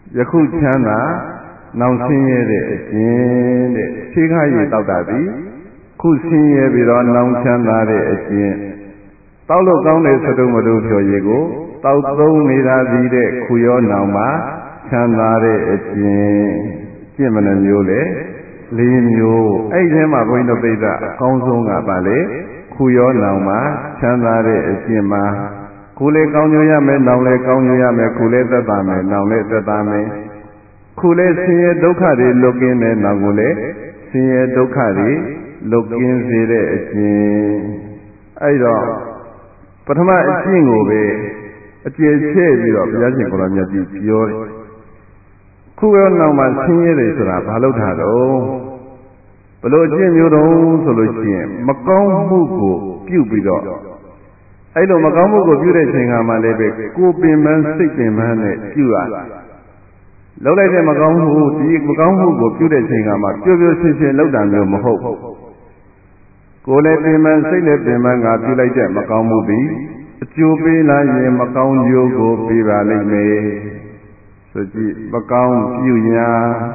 ယခုချမ်းသာနောင်ဆင်းရဲတဲ့အကျင့်တဲ့ခြေခါရည်တောက်တာသည်ခုဆင်းရဲပြီးတော့နောင်ချမ်းသာတဲ့အကျင့်တောက်လို့ကောင်းတဲ့သတုမတို့ဖြော်ရည်ကိုတောက်သုံးနေတာသည်တဲ့ခုရောနောင်မှာချမ်းသာတဲ့အကျင့်မနှမျိုးလေ၄မျိုးအဲ့ဒီထဲမှာဘုန်းကြီးတို့ပြိဿအကောင်းဆုံးကပါလေခုရောနောင်မှာချမ်းသာတဲ့အကျင့်မှာခုလေကောင်းကျိုးရမယ်နောင်လေကောင်းကျိုးရမယ်ခုလေသက်သာမယ်နောင်လေသက်သာမယ်ခုလေဆင်းရဲဒုက္ခတွေလွတ်ကင်းတဲ့နောင်ကိုလေဆင်းရဲဒုက္ခတွေလွတ်ကင်းစေတဲ့အကျင့်အဲ့တော့ပထမအကျင့်ကိုပဲအကျေချဲ့ပြီးတော့ဘုရားရှင်ကိုယ်တော်မြတ်ကြီးပြောတယ်ခုရောနောက်မှာဆင်းရဲတယ်ဆိုတာဘာလို့ထားတော့ဘလို့အကျင့်မျိုးတုံးဆိုလို့ရှိရင်မကောင်းမှုကိုပြုပြီးတော့အဲ့လိုမကောင်းမှုကိုပြုတဲ့ချိန်ခါမှာလည်းပဲကိုယ်ပင်ပန်းစိတ်ပင်ပန်းနဲ့ပြုရတယ်လုပ်လိုက်တဲ့မကောင်းမှုဒီမကောင်းမှုကိုပြုတဲ့ချိန်ခါမှာပျော်ပျော်ရွှင်ရွှင်လုပ်တာမျိုးမဟုတ်ကိုယ်လည်းပင်ပန်းစိတ်လည်းပင်ပန်းကပြုလိုက်တဲ့မကောင်းမှုသည်အကျိုးပေးလာရင်မကောင်းကျိုးကိုပေးပါလိမ့်မယ်ဆိုကြည့်မကောင်းပြုညာ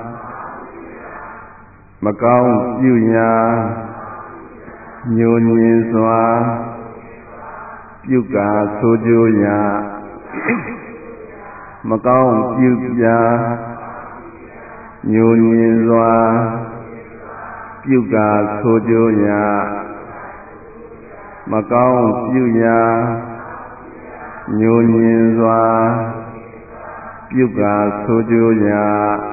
မကောင်းပြုညာညှိုညင်စွာပြုကာဆိုကြရာမကောင်းပြုပြညှိုညင်စွာပြုကာဆိုကြရာမကောင်းပြုရာညှိုညင်စွာပြုကာဆိုကြရာ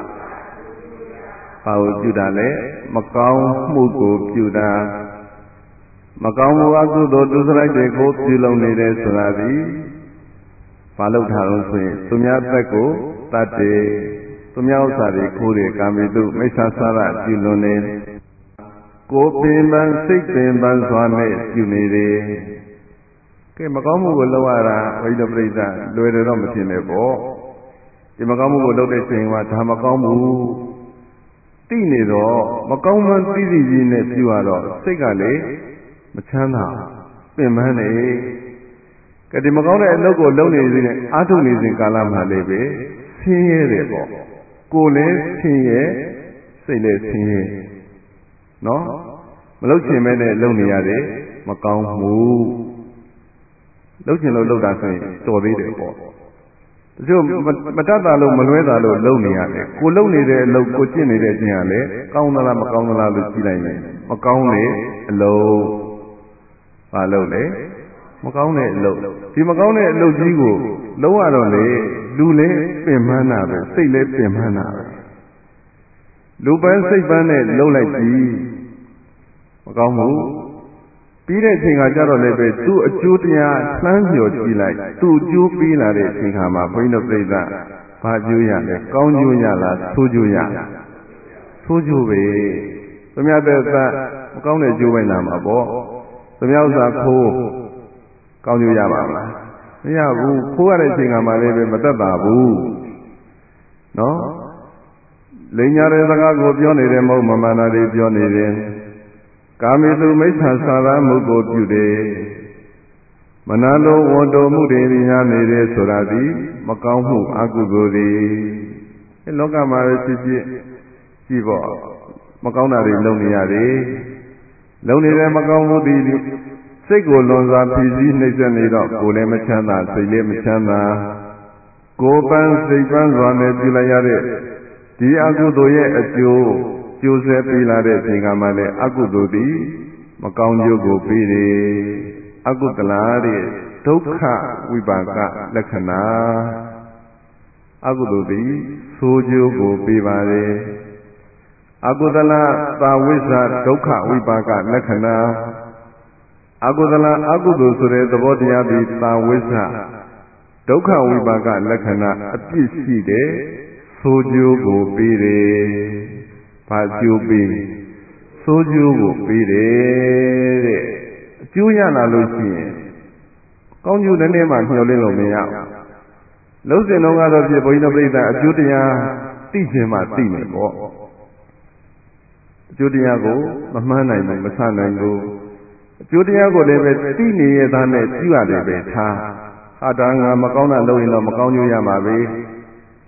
ဘာကိုပြုတာလဲမကောင်းမှုကိုပြုတာမကောင်းမှုအကုသိုလ်ဒုစရိုက်တွေကိုပြုလုပ်နေတယ်ဆိုတာဒီဘာလို့ထားလို့ဆိုရင်သူများသက်ကိုတတ်တယ်သူများဥစ္စာတွေကိုယ်တွေကာမိတုမိစ္ဆာစာရပြုလွန်နေကိုယ်ပင်ပန်းစိတ်ပင်ပန်းစွာနဲ့ပြုနေတယ်ကဲမကောင်းမှုကိုလုပ်ရတာဘိဓပရိသလွယ်တယ်တော့မဖြစ်နဲ့ပေါ့ဒီမကောင်းမှုကိုလုပ်တဲ့ချိန်ကဒါမကောင်းဘူးသိနေတော့မကောင်းမှန်းသိသိကြီးနဲ့ပြုရတော့စိတ်ကလေမချမ်းသာပင်ပန်းနေကဲဒီမကောင်းတဲ့အလုပ်ကိုလုပ်နေသေးတယ်အာထုနေစဉ်ကာလမှာလည်းပဲဆင်းရဲတယ်ပေါ့ကိုယ်လည်းဆင်းရဲစိတ်လည်းဆင်းရဲနော်မလုပ်ချင်မဲနဲ့လုပ်နေရတယ်မကောင်းဘူးလုပ်ချင်လို့လုပ်တာဆိုရင်တော်သေးတယ်ပေါ့တချို့မတတ်တာလို့မလွဲတာလို့လုပ်နေရတယ်ကိုလုပ်နေတဲ့အလုပ်ကိုကျင့်နေတဲ့အခြင်းကလည်းကောင်းသလားမကောင်းသလားလို့ကြည့်လိုက်ရင်မကောင်းတဲ့အလုပ်ဘာလုပ်လဲမကောင်းတဲ့အလုပ်ဒီမကောင်းတဲ့အလုပ်ကြီးကိုလုံးဝတော့လေလူလည်းပင်ပန်းတာပဲစိတ်လည်းပင်ပန်းတာပဲလူပန်းစိတ်ပန်းနဲ့လှုပ်လိုက်ပြီမကောင်းဘူးပြီးတဲ့အချိန်ကကြတော့လည်းပဲသူ့အကျိုးတရားလှမ်းပြောကြည့်လိုက်သူ့အကျိုးပေးလာတဲ့အချိန်ခါမှာဘုန်းကြီးတို့ပြိဿဘာအကျိုးရလဲကောင်းကျိုးရလားဆိုးကျိုးရလားဆိုးကျိုးပဲသူများတဲ့မကောင်းတဲ့ကျိုးပဲလာမှာပေါ့သူများဥစ္စာခိုးကောင်းကျိုးရပါမလားမရဘူးခိုးရတဲ့အချိန်ခါမှာလည်းပဲမသက်သာဘူးနော်လိန်ညာတဲ့စကားကိုပြောနေတယ်မဟုတ်မမှန်တာတွေပြောနေတယ်ကာမိတုမိစ္ဆာစာရမှုကိုပြုတယ်မနာလိုဝန်တော်မှုတွေညာနေတယ်ဆိုတာဒီမကောင်းမှုအကုသိုလ်တွေလောကမှာဖြစ်ဖြစ်ကြည့်ပေါ့မကောင်းတာတွေလုပ်နေရတယ်လုပ်နေတဲ့မကောင်းမှုတွေစိတ်ကိုလွန်စွာဖြည့်ဆည်းနှိမ့်ဆက်နေတော့ကိုယ်လည်းမချမ်းသာစိတ်လည်းမချမ်းသာကိုယ်ပန်းစိတ်ပန်းစွာနဲ့ပြုလိုက်ရတဲ့ဒီအကုသိုလ်ရဲ့အကျိုးကျိုးဆဲပေးလာတဲ့ချိန်ကမှလည်းအကုသိုလ်သည်မကောင်းကျိုးကိုပေးတယ်အကုသလာတဲ့ဒုက္ခဝိပါကလက္ခဏာအကုသိုလ်သည်ဆိုးကျိုးကိုပေးပါတယ်အကုသလသာဝိဇ္ဇဒုက္ခဝိပါကလက္ခဏာအကုသလအကုသိုလ်ဆိုတဲ့သဘောတရားသည်သာဝိဇ္ဇဒုက္ခဝိပါကလက္ခဏာအပြစ်ရှိတဲ့ဆိုးကျိုးကိုပေးတယ်။ဘာကျိုးပေးဆိုးကျိုးကိုပေးတယ်တဲ့အကျိုးရလာလို့ရှိရင်ကောင်းကျိုးနည်းနည်းမှမျှော်လင့်လို့မရဘူး။လုံးစင်လုံးကတော့ဖြစ်ဘုန်းကြီးတို့ပြိဿအကျိုးတရားသိခြင်းမှသိမယ်ပေါ့။အကျိုးတရားကိုမမှန်းနိုင်ဘူးမဆနိုင်ဘူး။အကျိုးတရားကိုလည်းပဲသိနေရသားနဲ့ပြုရတယ်ပဲထား။ဟာဒါငါမကောင်းတာလုပ်ရင်တော့မကောင်းကျိုးရမှာပဲ။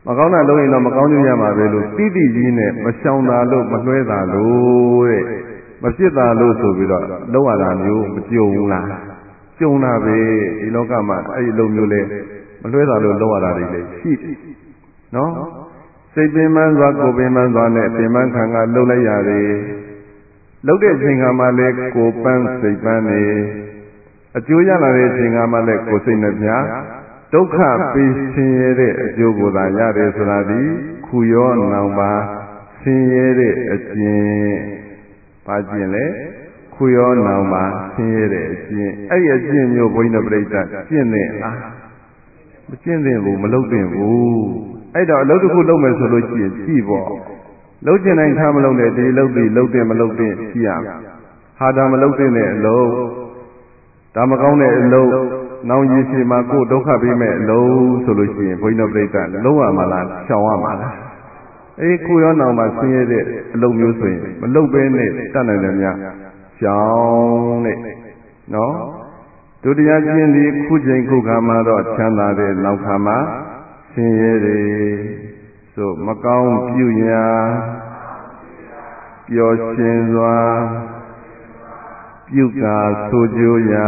မကောင်းတာလုပ်ရင်တော့မကောင်းကျိုးရမှာပဲလို့တိတိကြီးနဲ့မရှောင်တာလို့မလွှဲတာလို့တဲ့မဖြစ်တာလို့ဆိုပြီးတော့လုပ်ရတာမျိုးမကြုံဘူးလားကြုံတာပဲဒီလောကမှာအဲ့ဒီလိုမျိုးလဲမလွှဲတာလို့လုပ်ရတာတွေလည်းရှိတယ်နော်စိတ်ပင်ပန်းစွာကိုယ်ပင်ပန်းစွာနဲ့ပင်ပန်းခံကလှုပ်လိုက်ရတယ်လှုပ်တဲ့အချိန်ကမှလည်းကိုယ်ပန်းစိတ်ပန်းနေအကျိုးရလာတဲ့အချိန်ကမှလည်းကိုယ်စိတ်နှပြဒုက္ခပေးဆင်းရဲတဲ့အကျိုးကိုသာရတယ်ဆိုတာဒီခုရောနောင်ပါဆင်းရဲတဲ့အကျင့်ဘာကျင့်လဲခုရောနောင်ပါဆင်းရဲတဲ့အကျင့်အဲ့ဒီအကျင့်မျိုးဘုန်းကြီးတို့ပြိဿကျင့်နေလားမကျင့်သင့်ဘူးမလုပ်သင့်ဘူးအဲ့တော့အလုပ်တစ်ခုလုပ်မယ်ဆိုလို့ရှိရင်ကြည့်ပေါ့လုပ်ကျင်တိုင်းထားမလုပ်နဲ့ဒီလုပ်ပြီးလုပ်တဲ့မလုပ်တဲ့ကြည့်ရဟာဒါမလုပ်တဲ့အလုပ်ဒါမကောင်းတဲ့အလုပ်နောင်ရည်ရှိမှာကိုယ်ဒုက္ခပေးမဲ့အလုံးဆိုလို့ရှိရင်ဘုန်းကြီးတို့ပြိဿလုံးဝမလားရှောင်ရမှာလားအေးကိုရောနောင်မှာဆင်းရဲတဲ့အလုပ်မျိုးဆိုရင်မလုပ်ဘဲနဲ့တတ်နိုင်တယ်များရှောင်တဲ့နော်ဒုတိယကျင့်ဒီခုချိန်ခုခါမှာတော့ချမ်းသာတဲ့နောက်ခါမှာဆင်းရဲတယ်ဆိုမကောင်းပြုရာပျော်ရွှင်စွာပြုကာဆိုကြရာ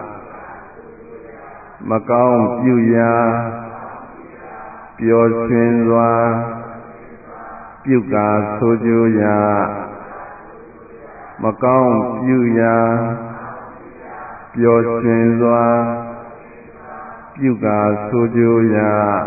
မကောင်းပြုရာပျော်ရွှင်စွာပြုကာဆိုကြရာမကောင်းပြုရာပျော်ရွှင်စွာပြုကာဆိုကြရာ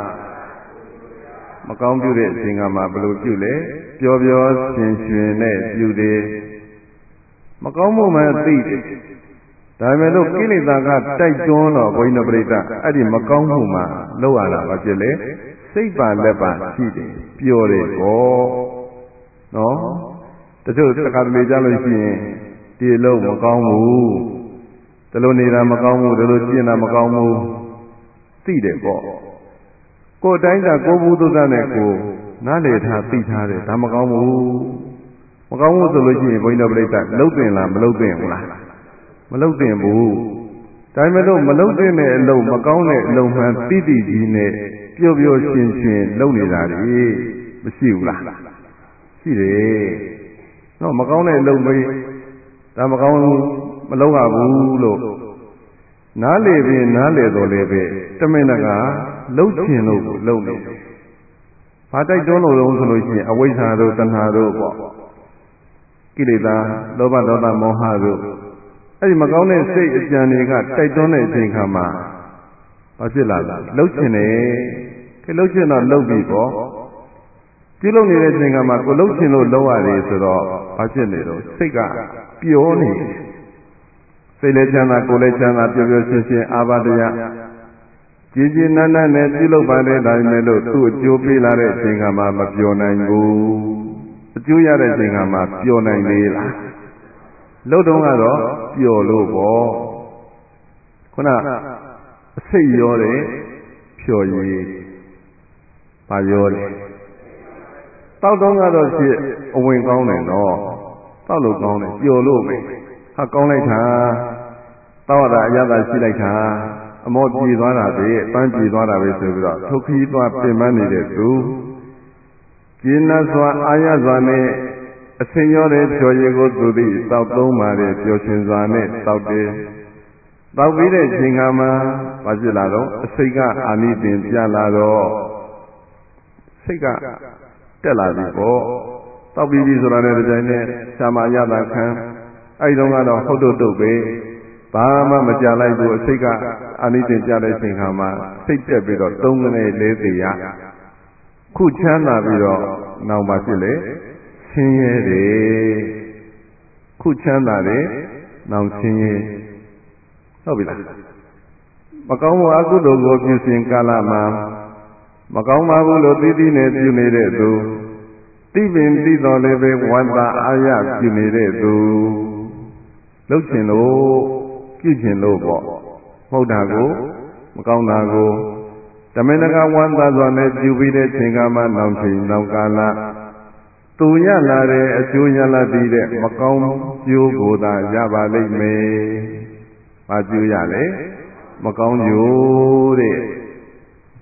မကောင်းပြုတဲ့အချိန်ကမှဘယ်လိုပြုလဲပျော်ပျော်ရွှင်ရွှင်နဲ့ပြုတယ်မကောင်းမှုမှသိတယ်ဒါပေမဲ့လို့ကိလေသာကတိုက်တွန်းတော့ဘုန်းကြီးတို့ပြိဿအဲ့ဒီမကောင်းမှုမှလောက်ရတာဘာဖြစ်လဲစိတ်ပါလက်ပါရှိတယ်ပျော်တယ်ပေါ့နော်တချို့တစ်ခါတလေကြားလို့ရှိရင်ဒီလုံးမကောင်းဘူးဒီလိုနေတာမကောင်းဘူးဒီလိုကျင့်တာမကောင်းဘူးသိတယ်ပေါ့ကိုယ်တိုင်းသာကိုယ်ဘူးသုဒ္ဓနဲ့ကိုနားလေထားသိထားတယ်ဒါမကောင်းဘူးမကောင်းဘူးဆိုလို့ရှိရင်ဘုန်းကြီးတို့ပြိဿလှုပ်တင်လားမလှုပ်တင်ဘူးလားမလှုပ်တင်ဘူးဒါပေမဲ့လို့မလှုပ်တင်တဲ့အလုပ်မကောင်းတဲ့အလုပ်မှန်တိတိကြီးနဲ့ပျော်ပျော်ရွှင်ရွှင်လုပ်နေတာတွေမရှိဘူးလားရှိတယ်နော်မကောင်းတဲ့အလုပ်မေးဒါမကောင်းဘူးမလုပ်ရဘူးလို့နားလေပြီးနားလေတော်လေပဲတမင်တကာလှုပ်ချင်လို့လှုပ်နေတယ်ဘာတိုက်တွန်းလို့လဲဆိုလို့ရှိရင်အဝိဇ္ဇာတို့တဏှာတို့ပေါ့ကိလေသာလောဘဒေါသမောဟတို့အဲ့ဒီမကောင်းတဲ့စိတ်အကြံတွေကတိုက်တွန်းတဲ့အချိန်ခါမှာဘာဖြစ်လာလဲလှုပ်ချင်တယ်ကဲလှုပ်ချင်တော့လှုပ်ပြီပေါ့ပြုလုပ်နေတဲ့အချိန်ခါမှာကိုလှုပ်ချင်လို့လှုပ်ရတယ်ဆိုတော့ဘာဖြစ်နေတော့စိတ်ကပျော်နေစိတ်လည်းချမ်းသာကိုယ်လည်းချမ်းသာပျော်ပျော်ရွှင်ရွှင်အာဘတရားကြည်ကြည်နန်းနန်းနဲ့ပြုလုပ်ပါတဲ့ဒါပေမဲ့လို့သူ့အကျိုးပေးလာတဲ့အချိန်ခါမှာမပျော်နိုင်ဘူးအကျိုးရတဲ့အချိန်ခါမှာပျော်နိုင်လေလားလှုပ်တော့ကတော့ပျော်လို့ပေါ့ခုနအစိတ်ရောတယ်ဖြော်ရည်ပါရောတယ်တောက်တော့ကတော့ဖြစ်အဝင်ကောင်းတယ်နော်တောက်လို့ကောင်းတယ်ပျော်လို့ပဲဟာကောင်းလိုက်တာတောက်ရတာအရသာရှိလိုက်တာအမောပြေသွားတာပဲပန်းပြေသွားတာပဲဆိုပြီးတော့ထုတ်ခီးသွားပြင်ပန်းနေတဲ့သူကျဉ်းနှစွာအာရစွာနဲ့အစင်ရောတဲ့ဖြော်ရည်ကိုသူသည်တောက်သုံးပါတဲ့ပျော်ရွှင်စွာနဲ့တောက်တယ်တောက်ပြီးတဲ့ချိန်ခါမှာဘာဖြစ်လာတော့အစိတ်ကအာနိသင်ပြလာတော့စိတ်ကတက်လာပြီပေါ့တောက်ပြီးပြီဆိုတာနဲ့ဒီတိုင်းနဲ့ရှာမရတာခံအဲ့ဒီတော့ကတော့ဟုတ်တုတ်ပဲဘာမှမကြလိုက်ဘူးအစိတ်ကအာနိသင်ပြတဲ့ချိန်ခါမှာစိတ်တက်ပြီးတော့သုံးကနေလေးသေးရခုချမ်းသာပြီးတော့နောက်ပါဖြစ်လေဆင်းရဲတယ်ခုချမ်းသာတယ်နောက်ဆင်းရဲဟုတ်ပြီလားမကောင်းမှုအကုသိုလ်ကိုပြုစဉ်ကာလမှာမကောင်းပါဘူးလို့သိသိနဲ့ပြုနေတဲ့သူသိပင်သိတော်လည်းပဲဝန္တာအာရပြုနေတဲ့သူလှုပ်ချင်လို့ပြုချင်လို့ပေါ့မဟုတ်တာကိုမကောင်းတာကိုဓမ္မနကဝန္တာစွာနဲ့ပြုပြီးတဲ့ချိန်ကမှနောက်ချိန်နောက်ကာလသူရလာတဲ့အကျိုးရလာပြီးတဲ့မကောင်းကျိုးကိုသာရပါလိမ့်မယ်။ဘာကျိုးရလဲမကောင်းကျိုးတဲ့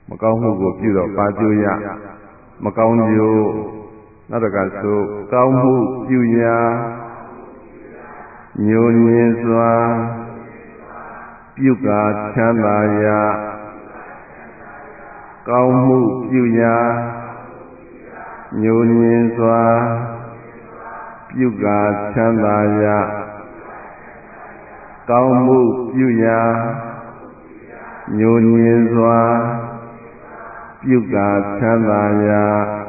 မကောင်းမှုကိုပြုတော့ပါကျိုးရမကောင်းကျိုးနောက်တစ်ခါဆိုကောင်းမှုပြုရာညိုညင်စွာပြုကာချမ်းသာရာကောင်းမှုပြုရာညိုညင်စွာပြုကာချမ်းသာရာကောင်းမှုပြုရာညိုညင်စွာပြုကာချမ်းသာရာ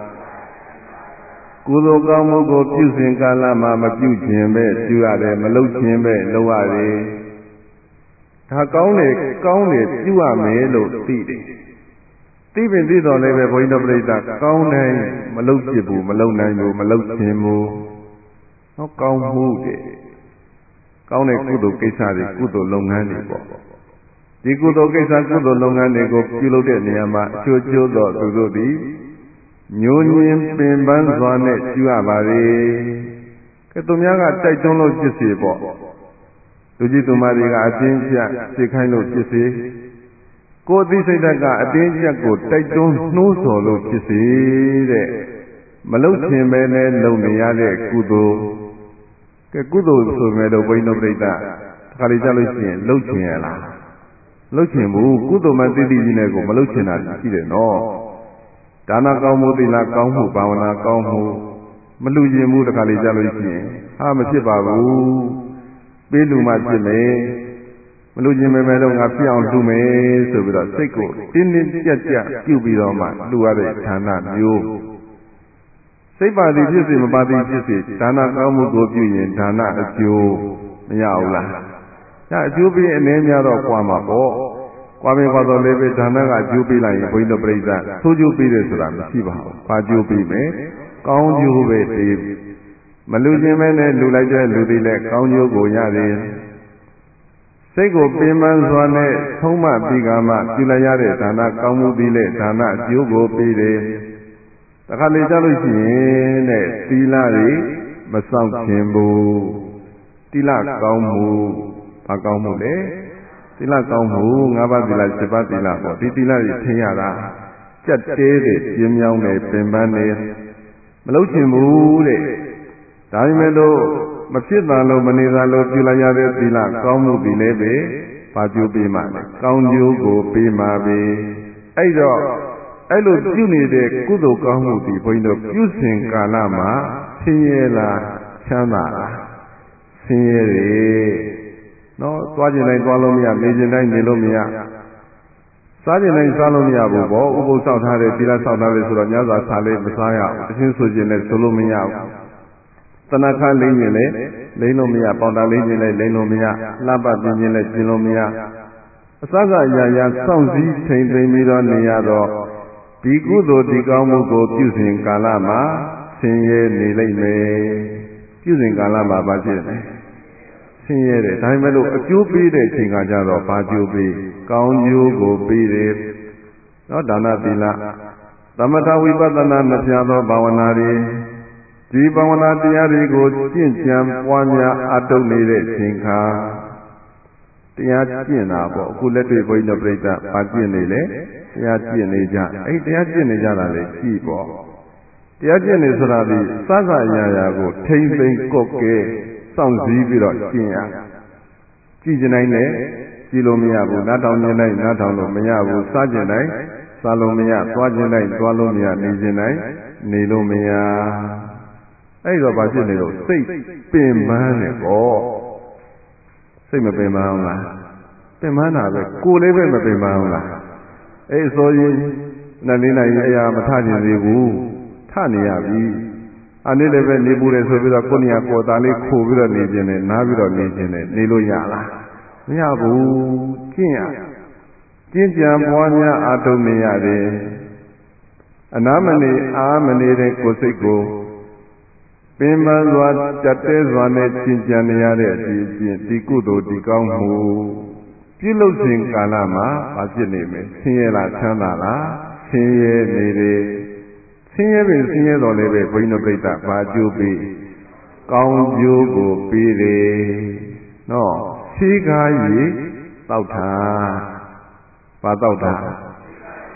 ကုသိုလ်ကောင်းမှုကိုပြုစဉ်ကာလမှာမပြုခြင်းပဲပြုရတယ်မလုပ်ခြင်းပဲလုပ်ရတယ်ဒါကောင်းတယ်ပြုရမယ်လို့သိတယ်သိပင်သိတော်လည်းပဲဘုန်းကြီးတို့ပြိဿကောင်းတယ်မလုပ်ဖြစ်ဘူးမလုပ်နိုင်ဘူးမလုပ်ခြင်းဘူးဟောကောင်းမှုတဲ့ကောင်းတဲ့ကုသိုလ်ကိစ္စတွေကုသိုလ်လုပ်ငန်းတွေပေါ့ဒီကုသိုလ်ကိစ္စကုသိုလ်လုပ်ငန်းတွေကိုပြုလုပ်တဲ့နေရာမှာအကျိုးကျိုးတော်သူတို့သည်ညိုညင်ပင်ပန်းစွာနဲ့ပြုရပါလေကဲသူများကတိုက်တွန်းလို့ဖြစ်စေပေါ့လူကြီးသူမတွေကအတင်းကျပ်သိခိုင်းလို့ဖြစ်စေကိုယ်အသိစိတ်ဓာတ်ကအတင်းကျပ်ကိုတိုက်တွန်းနှိုးဆော်လို့ဖြစ်စေတဲ့မလုပ်ချင်ပဲနဲ့လုပ်နေရတဲ့ကုသိုလ်ကဲကုသိုလ်ဆိုမဲ့တော့ဘုန်းကြီးတို့ပြိဿတခါလေကြားလို့ရှိရင်လုပ်ချင်ရလားလုပ်ချင်ဘူးကုသိုလ်မှသိသိကြီးနဲ့ကိုမလုပ်ချင်တာရှိတယ်နော်ဒါနကောင်းမှုသီလကောင်းမှုဘာဝနာကောင်းမှုမလူကျင်မှုတခါလေကြားလို့ရှိရင်ဟာမဖြစ်ပါဘူးပေးလူမှဖြစ်မယ်မလူကျင်ပဲတော့ငါပြအောင်လူမယ်ဆိုပြီးတော့စိတ်ကိုတင်းတင်းကြပ်ကြပ်ပြုပြီးတော့မှလူရတဲ့ဌာနမျိုးစိတ်ပါသည်ဖြစ်စေမပါသည်ဖြစ်စေဒါနကောင်းမှုကိုပြုရင်ဒါနအကျိုးမရဘူးလားဒါအကျိုးပေးအနေများတော့ကွာမှာပေါ့ကွာပြင်ကွာတော့လည်းပဲဒါနကအကျိုးပေးလိုက်ရင်ဘုန်းကြီးတို့ပြိဿသိုးကျိုးပေးတယ်ဆိုတာမရှိပါဘူး။ဘာကျိုးပေးမယ်။ကောင်းကျိုးပဲပေးမလူချင်းမဲနဲ့လူလိုက်တဲ့လူတွေလည်းကောင်းကျိုးကိုရတယ်။စိတ်ကိုပင်ပန်းစွာနဲ့သုံးမပြီးကမှပြုလိုက်ရတဲ့ဒါနကောင်းမှုပြီးလဲဒါနအကျိုးကိုပေးတယ်။တခါလေကြားလို့ရှိရင်တဲ့သီလတွေမစောင့်ခြင်းဘူး။သီလကောင်းမှုဘာကောင်းမှုလဲသီလကောင်းမှု၅ပါးသီလ7ပါးသီလပေါ့ဒီသီလတွေထင်ရတာကြက်တဲတဲ့ပြင်းမြောင်းတဲ့ပင်ပန်းနေမလုပ်ချင်ဘူးတဲ့ဒါပေမဲ့လို့မဖြစ်တာလို့မနေတာလို့ပြုလိုက်ရတဲ့သီလကောင်းမှုဒီလည်းပဲဘာကျိုးပေးမှလဲကောင်းကျိုးကိုပေးမှာပဲအဲ့တော့အဲ့လိုပြုနေတဲ့ကုသိုလ်ကောင်းမှုဒီဘုန်းကြီးတို့ပြုစဉ်ကာလမှာဆင်းရဲလားချမ်းသာလားဆင်းရဲတယ်နော်သွားခြင်းတိုင်းသွားလို့မရနေခြင်းတိုင်းနေလို့မရစားခြင်းတိုင်းစားလို့မရဘူးပေါ့ဥပုသ်ဆောက်ထားတဲ့သီလဆောက်ထားတဲ့ဆိုတော့ညစာစားလေးမစားရဘူးတခြင်းဆိုခြင်းလည်းဆိုလို့မရဘူးတဏခါလိမ့်ခြင်းလည်းလိမ့်လို့မရပေါတာလိမ့်ခြင်းလည်းလိမ့်လို့မရလှပပြင်းခြင်းလည်းပြင်းလို့မရအစစအရာရာစောင့်စည်းထိန်သိမ်းပြီးတော့နေရတော့ဒီကုသိုလ်ဒီကောင်းမှုကိုပြုစဉ်ကာလမှာဆင်းရဲနေလိမ့်မယ်ပြုစဉ်ကာလမှာဘာဖြစ်လဲဆင်းရဲတယ်ဒါပေမဲ့လို့အကျိုးပေးတဲ့အချိန်ကကြတော့ဘာကျိုးပေးကောင်းကျိုးကိုပေးတယ်နော်ဒါနသီလသမထဝိပဿနာနှစ်ပြားသောဘာဝနာတွေဒီဘာဝနာတရားတွေကိုကျင့်ကြံပွားများအထုတ်နေတဲ့အချိန်ခါတရားကျင့်တာပေါ့အခုလက်တွေ့ဘုန်းကြီးတို့ပြိဿဘာကျင့်နေလဲတရားကျင့်နေကြအဲ့တရားကျင့်နေကြတာလေကြည့်ပေါ့တရားကျင့်နေဆိုတာဒီစသရာရာကိုထိမ့်သိမ့်ကော့ကဲစောင့်စည်းပြီးတော့ကျင့်ရကြည့်ကျင်တိုင်းလည်းကြည့်လို့မရဘူးနားထောင်ကျင်တိုင်းနားထောင်လို့မရဘူးစားကျင်တိုင်းစားလို့မရသွားကျင်တိုင်းသွားလို့မရနေကျင်တိုင်းနေလို့မရအဲ့တော့ဘာဖြစ်နေလို့စိတ်ပင်ပန်းနေပေါ့စိတ်မပင်ပန်းဘူးလားပင်ပန်းတာပဲကိုယ်လေးပဲမပင်ပန်းဘူးလားအဲ့ဆိုရင်နှစ်လေးနိုင်အရာမထကျင်သေးဘူးထနေရပြီအနေလည်းပဲနေပူတယ်ဆိုပြီးတော့ကိုယ်နေရာကိုယ်သားလေးခိုးပြီးတော့နေခြင်းနဲ့နားပြီးတော့နေခြင်းနဲ့နေလို့ရလားမရဘူးကျင့်ရကျင့်ကြံပွားများအာထုံနေရတယ်အနာမနေအားမနေတဲ့ကိုယ်စိတ်ကိုပင်ပန်းစွာကြက်တဲစွာနဲ့ကျင့်ကြံနေရတဲ့အပြင်ဒီကုသိုလ်ဒီကောင်းမှုပြုလုပ်စဉ်ကာလမှာဘာဖြစ်နေမလဲဆင်းရဲလားချမ်းသာလားဆင်းရဲနေတယ်ဆင်းရဲပင်ဆင်းရဲတော်လည်းပဲဘုန်းကြီးတို့ပြိဿဘာကျိုးပေးကောင်းကျိုးကိုပေးတယ်နော်ရှိကား၍တောက်တာဘာတောက်တာရှိ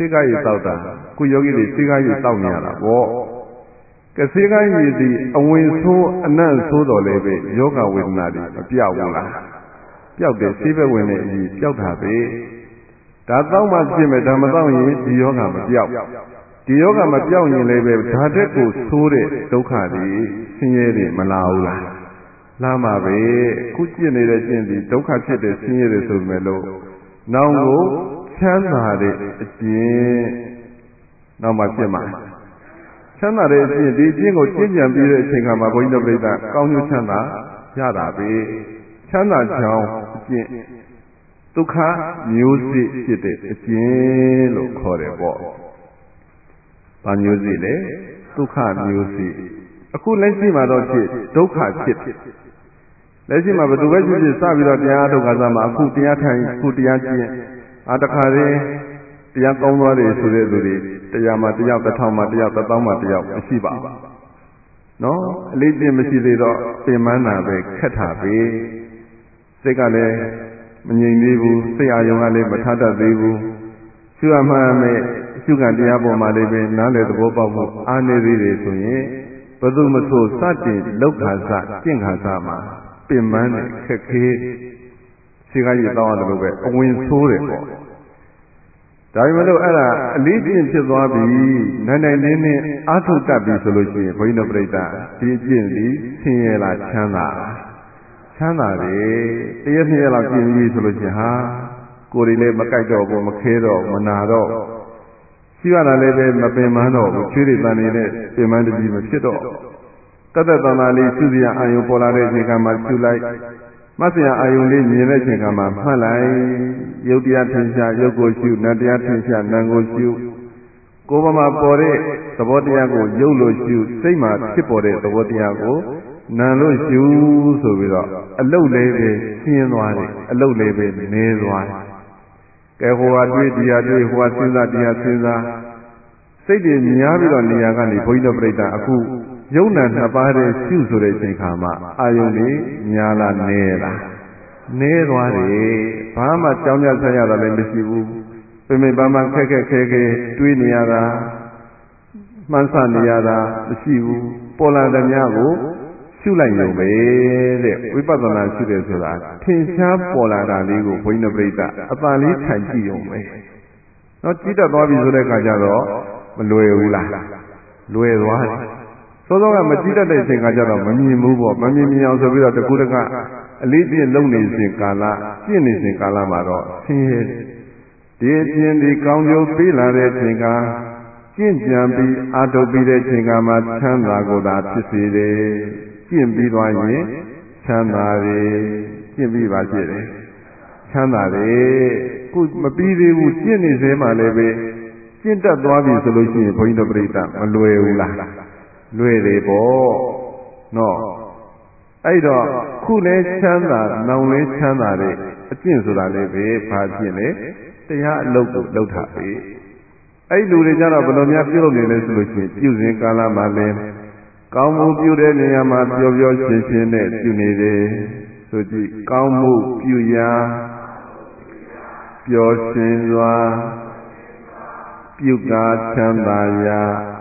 ဆေးကားရည်တောက်တာခုယောဂီတွေဆေးကားရည်တောက်နေရတာပေါ့ကဲဆေးကားရည်ဒီအဝင်ဆိုးအနံ့ဆိုးတော်လည်းပဲယောဂဝေဒနာတွေမပြောက်ဘူးလားပျောက်တယ်ဆေးဘက်ဝင်တဲ့အကြီးပျောက်တာပဲဒါတော့မှဖြစ်မယ်ဒါမတော့ရင်ဒီယောဂမပျောက်ဒီယောဂမပျောက်ရင်လည်းပဲဓာတ်တက်ကိုဆိုးတဲ့ဒုက္ခတွေဆင်းရဲတွေမလာဘူးလားလာမှာပဲခုကျင့်နေတဲ့ကျင့်ဒီဒုက္ခဖြစ်တဲ့ဆင်းရဲတွေဆိုပေမဲ့လို့နောင်ကိုချမ်းသာတဲ့အကျင့်နောက်မှဖြစ်မှာချမ်းသာတဲ့အကျင့်ဒီအကျင့်ကိုကျင့်ကြံပြီးတဲ့အချိန်ခါမှာဘုန်းကြီးတို့ပြိဿကောင်းကျိုးချမ်းသာရတာပဲချမ်းသာကြောင်းအကျင့်ဒုက္ခမျိုးစေ့ဖြစ်တဲ့အကျင့်လို့ခေါ်တယ်ပေါ့။ဘာမျိုးစေ့လဲဒုက္ခမျိုးစေ့အခုလက်ရှိမှာတော့ဖြစ်ဒုက္ခဖြစ်လက်ရှိမှာဘယ်သူပဲဖြစ်ဖြစ်စပြီးတော့တရားဒုက္ခသမှာအခုတရားထိုင်အခုတရားကျင့်တခါတည်းတရားကောင်းသွားတယ်ဆိုတဲ့လူတွေတရားမှာတရားတစ်ထောင်မှာတရားတစ်သောင်းမှာတရားမရှိပါဘူး။နော်အလေးကျင့်မရှိသေးတော့ပင်ပန်းတာပဲခက်တာပဲစိတ်ကလည်းမငြိမ်သေးဘူးစိတ်အာရုံကလည်းမထတတ်သေးဘူးရှုရမှန်းမဲ့ရှုခံတရားပေါ်မှာလည်းပဲနားလည်သဘောပေါက်မှုအားနည်းသေးတယ်ဆိုရင်ဘယ်သူမဆိုစတင်လောက်ခါစကျင့်ခါစမှာပင်ပန်းတဲ့ခက်ခဲခြေကရည်တောင်းရတယ်လို့ပဲအဝင်ဆိုးတယ်ပေါ့ဒါပေမဲ့လို့အဲ့ဒါအလေးကျင့်ဖြစ်သွားပြီနိုင်နိုင်နေအာထုတတ်ပြီဆိုလို့ရှိရင်ဘုန်းကြီးတို့ပြိဿဒီအကျင့်ဒီဆင်းရဲလားချမ်းသာလားချမ်းသာတယ်တရက်နှစ်ရက်လောက်ကျင့်ပြီးဆိုလို့ရှိရင်ဟာကိုယ်တွေလည်းမကြိုက်တော့ဘူးမခဲတော့မနာတော့ရှိရတာလည်းပဲမပင်ပန်းတော့ဘူးချွေးတွေတန်နေတဲ့ပင်ပန်းတကြီးမဖြစ်တော့တသက်တန်တာလေးရှုစရာအာယုံပေါ်လာတဲ့အချိန်ကမှရှုလိုက်မှတ်စရာအာယုံလေးမြင်တဲ့အချိန်ကမှမှတ်လိုက်ရုပ်တရားထင်ရှားရုပ်ကိုရှုနံတရားထင်ရှားနံကိုရှုကိုယ်ပေါ်မှာပေါ်တဲ့သဘောတရားကိုရုပ်လို့ရှုစိတ်မှာဖြစ်ပေါ်တဲ့သဘောတရားကိုနံလို့ရှုဆိုပြီးတော့အလုတ်လေးပဲရှင်းသွားတယ်အလုတ်လေးပဲနေသွားတယ်ကဲဟိုဟာတွေးဒီဟာတွေးဟိုဟာစဉ်းစားဒီဟာစဉ်းစားစိတ်တွေများပြီးတော့နေရာကနေဘုန်းကြီးတို့ပြိတ္တာအခုယုံနာနှစ်ပါးတဲ့ရှုဆိုတဲ့အချိန်ခါမှာအာယုန်လေးများလားနေလားနေသွားတယ်ဘာမှကြောင်းကြဆက်ရတာလည်းမရှိဘူးပြမိပါမှခက်ခက်ခဲခဲတွေးနေရတာမှန်းဆနေရတာမရှိဘူးပေါ်လာတဲ့များကိုရှုလိုက်ရုံပဲတဲ့ဝိပဿနာရှုတယ်ဆိုတာထင်ရှားပေါ်လာတာလေးကိုဘုန်းကြီးတို့ပြိတ္တာအပန်လေးထိုင်ကြည့်ရုံပဲတော့ကြည့်တတ်သွားပြီဆိုတဲ့အခါကျတော့မလွယ်ဘူးလားလွယ်သွားတယ်စောစောကမကြည့်တတ်တဲ့အချိန်ကကြတော့မမြင်ဘူးပေါ့မမြင်အောင်ဆိုပြီးတော့တကူတကအလေးကျင့်လုံနေစဉ်ကာလကျင့်နေစဉ်ကာလမှာတော့ဆင်းရဲဒီအပြင်ဒီကောင်းကျိုးပေးလာတဲ့အချိန်ကကျင့်ကြံပြီးအာထုတ်ပြီးတဲ့အချိန်ကမှချမ်းသာကိုသာဖြစ်စေတယ်ကျင့်ပြီးသွားရင်ချမ်းသာတယ်ကျင့်ပြီးပါဖြစ်တယ်ချမ်းသာတယ်ခုမပြီးသေးဘူးကျင့်နေသေးမှလည်းပဲကျင့်တတ်သွားပြီဆိုလို့ရှိရင်ဘုန်းကြီးတို့ပြိတ္တမလွယ်ဘူးလားလွယ်တယ်ပေါ့နော်အဲ့တော့ခုလဲချမ်းသာနောင်လဲချမ်းသာတဲ့အကျင့်ဆိုတာလည်းပဲဘာကျင့်လဲတရားအလုပ်ကိုလုပ်တာပဲအဲ့လူတွေကြတော့ဘယ်လိုများပြုလုပ်နေလဲဆိုလို့ရှိရင်ပြုစဉ်ကာလမှာလဲကောင်းမှုပြုတဲ့နေရာမှာပျော်ပျော်ရွှင်ရွှင်နဲ့ပြုနေတယ်ဆိုကြည့်ကောင်းမှုပြုရာပျော်ရွှင်စွာပြုကားချမ်းသာရာ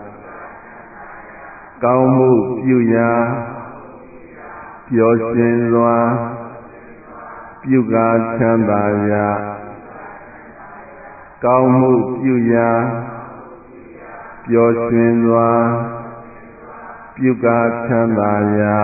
ကောင်းမှုပြုရာပျော်ရွှင်စွာပြုကားချမ်းသာရာကောင်းမှုပြုရာပျော်ရွှင်စွာပြုကားချမ်းသာရာ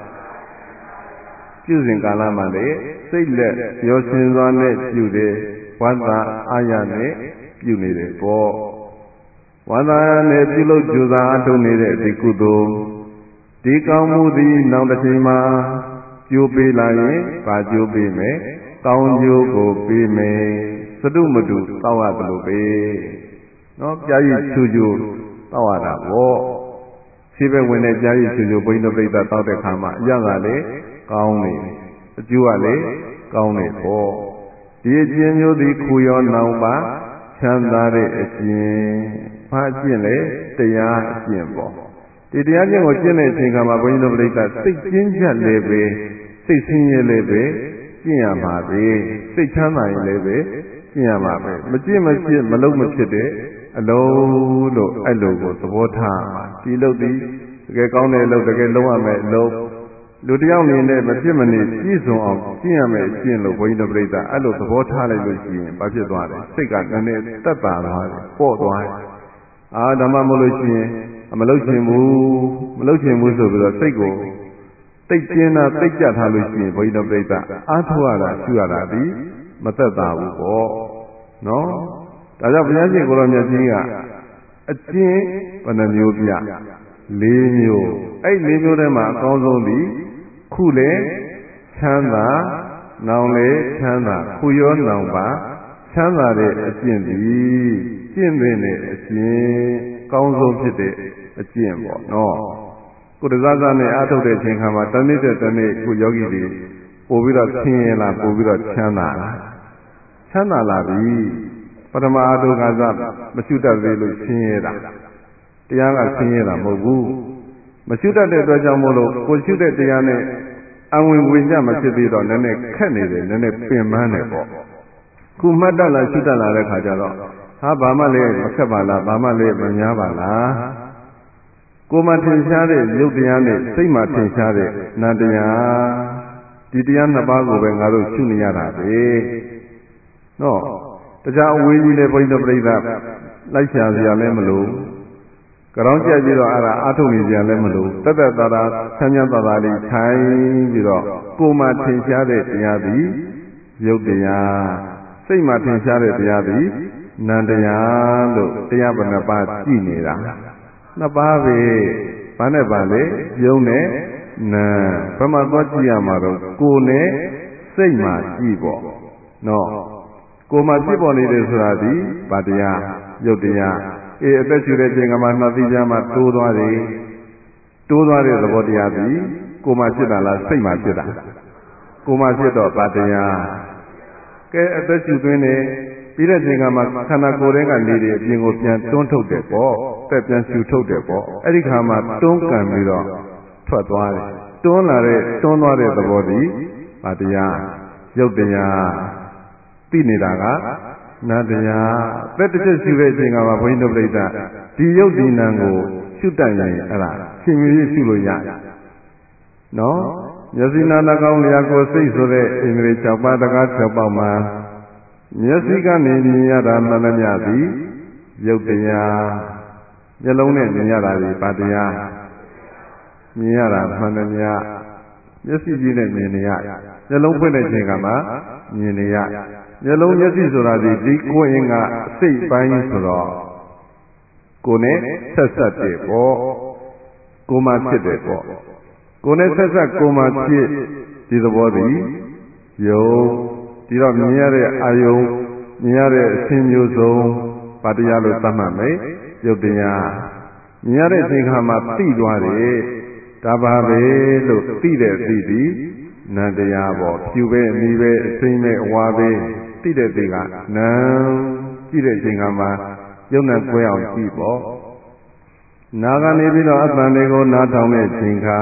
ပြုစဉ်ကာလမှာလေစိတ်လက်ပျော်ရွှင်စွာနဲ့ပြုတယ်ဝန္တာအာရနဲ့ပြုနေတယ်ပေါ့ဝန္တာနဲ့ပြုလုပ်ကြိုးစားအထုတ်နေတဲ့ဒီကုသိုလ်ဒီကောင်းမှုသည်နောက်တစ်ချိန်မှာကျိုးပေးလာရင်ဗာကျိုးပေးမယ်ကောင်းကျိုးကိုပေးမယ်သတုမတုတောက်ရတယ်လို့ပဲနော်ကြားရည်ချူချူတောက်ရတာပေါ့ရှိပဲဝင်တဲ့ကြားရည်ချူချူဘုန်းကြီးတို့ပြိဿတောက်တဲ့ခါမှာအရသာလေကောင်းနေအကျိုးကလေကောင်းနေပေါ့ဒီအကျဉ်းမျိုးသည်ခူရောနောင်ပါချမ်းသာတဲ့အကျဉ်းဘာအကျင့်လဲတရားအကျင့်ပေါ့ဒီတရားကျင့်ကိုကျင့်တဲ့အချိန်ခါမှာဘုန်းကြီးတို့ပြိဿစိတ်ကျဉ်းချက်လည်းပဲစိတ်ဆင်းရဲလည်းပဲကျင့်ရမှာပဲစိတ်ချမ်းသာရင်လည်းပဲကျကျင့်ရမှာပဲမကျင့်မဖြစ်မလုပ်မဖြစ်တဲ့အလုံးလို့အဲ့လိုကိုသဘောထားမှာဒီလုပ်ဒီတကယ်ကောင်းတဲ့အလုပ်တကယ်လုံးရမယ်အလုပ်လူတယောက်နေနဲ့မဖြစ်မနေပြည့်စုံအောင်ကျင့်ရမယ်အကျင့်လို့ဘုန်းကြီးတို့ပြိဿအဲ့လိုသဘောထားလိုက်လို့ရှိရင်ဘာဖြစ်သွားလဲစိတ်ကနည်းနည်းတက်တာသွားတယ်ပေါ့သွားတယ်အာဓမ္မမလို့ရှိရင်မလုပ်ချင်ဘူးဆိုပြီးတော့စိတ်ကိုတိတ်ကျင်းတာတိတ်ကြထားလို့ရှိရင်ဘုန်းကြီးတို့ပြိဿအားထုတ်ရတာရှုရတာဒီမသက်သာဘူးပေါ့နော်ဒါကြောင့်ဘုရားရှင်ကိုရောမြတ်ကြီးကအကျင့်ဘယ်နှမျိုးပြ၄မျိုးအဲ့၄မျိုးထဲမှာအကောင်းဆုံးသည်ခုလေချမ်းသာနောင်လေချမ်းသာခုရောနောင်ပါချမ်းသာတဲ့အကျင့်သည်ကျင့်တဲ့အကျင့်ကောင်းဆုံးဖြစ်တဲ့အကျင့်ပေါ့နော်ကိုယ်တစားစားနဲ့အားထုတ်တဲ့အချိန်ခါမှာတနေ့တစ်နေ့ကိုယောဂီတွေပို့ပြီးတော့ဆင်းရဲလားပို့ပြီးတော့ချမ်းသာလားချမ်းသာလာပြီပထမအားထုတ်ကစားမရှိတတ်သေးလို့ဆင်းရဲတာတရားကဆင်းရဲတာမဟုတ်ဘူးမရှိတတ်တဲ့အတွက်ကြောင့်မို့လို့ကိုရှိတဲ့တရားနဲ့အဝင်ဝင်ကြမဖြစ်သေးတော့နည်းနည်းခက်နေတယ်နည်းနည်းပင်ပန်းတယ်ပေါ့ခုမှတ်တတ်လာရှိတတ်လာတဲ့ခါကျတော့ဟာဘာမှလည်းမခက်ပါလားဘာမှလည်းမများပါလားကိုယ်မှထင်ရှားတဲ့ရုပ်တရားနဲ့စိတ်မှထင်ရှားတဲ့နာတရားဒီတရားနှစ်ပါးကိုပဲငါတို့ရှုနေရတာပဲနော်တရားအဝေးကြီးလည်းဘုန်းကြီးတို့ပြိဿလိုက်ရှာစရာလည်းမလိုကြောင်းကြက်ပြီးတော့အဲ့ဒါအာထုတ်နေကြလည်းမလို့တသက်သာသာဆန်းချမ်းသာသာလေးထိုင်ပြီးတော့ကိုယ်မှထင်ရှားတဲ့တရားသည်ရုပ်တရားစိတ်မှထင်ရှားတဲ့တရားသည်နံတရားလို့တရားဘယ်နှပါးကြည့်နေတာနှစ်ပါးပဲဘာနဲ့ပါလဲယုံနဲ့နာဘယ်မှာသွားကြည့်ရမှာတော့ကိုယ်နဲ့စိတ်မှကြည့်ပေါ့နော်ကိုယ်မှဖြစ်ပေါ်နေတယ်ဆိုတာဒီဘာတရားရုပ်တရားအသက်ရှူတဲ့ချိန်ကမှနှစ်သီးကြားမှာတိုးသွားတယ်သဘောတရားသည်ကိုယ်မှဖြစ်တာလားစိတ်မှဖြစ်တာကိုယ်မှဖြစ်တော့ဗာတရားကဲအသက်ရှူသွင်းနေပြီးတဲ့ချိန်ကမှခန္ဓာကိုယ်ထဲကနေတယ်အပြင်ကိုပြန်တွန်းထုတ်တယ်ပေါ့တက်ပြန်ရှူထုတ်တယ်ပေါ့အဲ့ဒီခါမှာတွန်းကန်ပြီးတော့ထွက်သွားတယ်တွန်းသွားတဲ့သဘောသည်ဗာတရားရုပ်တရားသိနေတာကနာတရားသက်တစ်ချက်ရှုတဲ့အချိန်ကမှဘုန်းကြီးတို့ပြိဿဒီယုတ်ဒီနံကိုရှုတတ်ရင်အဲ့ဒါရှင်မြည်ရှုလို့ရတယ်နော်မျက်စိနာနှာခေါင်းလျှာကိုယ်စိတ်ဆိုတဲ့အင်္ဂလိပ်6ပါးတကား6ပေါက်မှာမျက်စိကနေမြင်ရတာမှန်သမျှသည်ယုတ်တရားမျက်လုံးနဲ့မြင်ရတာဒီပါတရားမြင်ရတာမှန်သမျှမျက်စိကြီးနဲ့မြင်နေရမျက်လုံးဖွင့်တဲ့ချိန်ကမှမြင်နေရမျက်လုံးမျက်စိဆိုတာဒီကိုယ်ရင်ကအစိတ်ပိုင်းဆိုတော့ကိုယ်နဲ့ဆက်ဆက်တယ်ပေါ့ကိုယ်မှဖြစ်တယ်ပေါ့ကိုယ်နဲ့ဆက်ဆက်ကိုယ်မှဖြစ်ဒီသဘောသည်ယုံဒီတော့မြင်ရတဲ့အာယုံမြင်ရတဲ့အခြင်းမျိုးစုံပါတရားလို့သတ်မှတ်မယ်ယုတ်တရားမြင်ရတဲ့အချိန်ခါမှာသိသွားတယ်ဒါပါပဲလို့သိတဲ့သိသည်နံတရားပေါ့ဖြူပဲအနီးပဲအစိမ့်ပဲအဝါပဲသိတဲ့သိကနံကြည့်တဲ့အချိန်ကမှယုံနဲ့ကွဲအောင်ကြည့်ပေါ့နာကနေပြီးတော့အတန်တွေကိုနားထောင်တဲ့အချိန်ခါ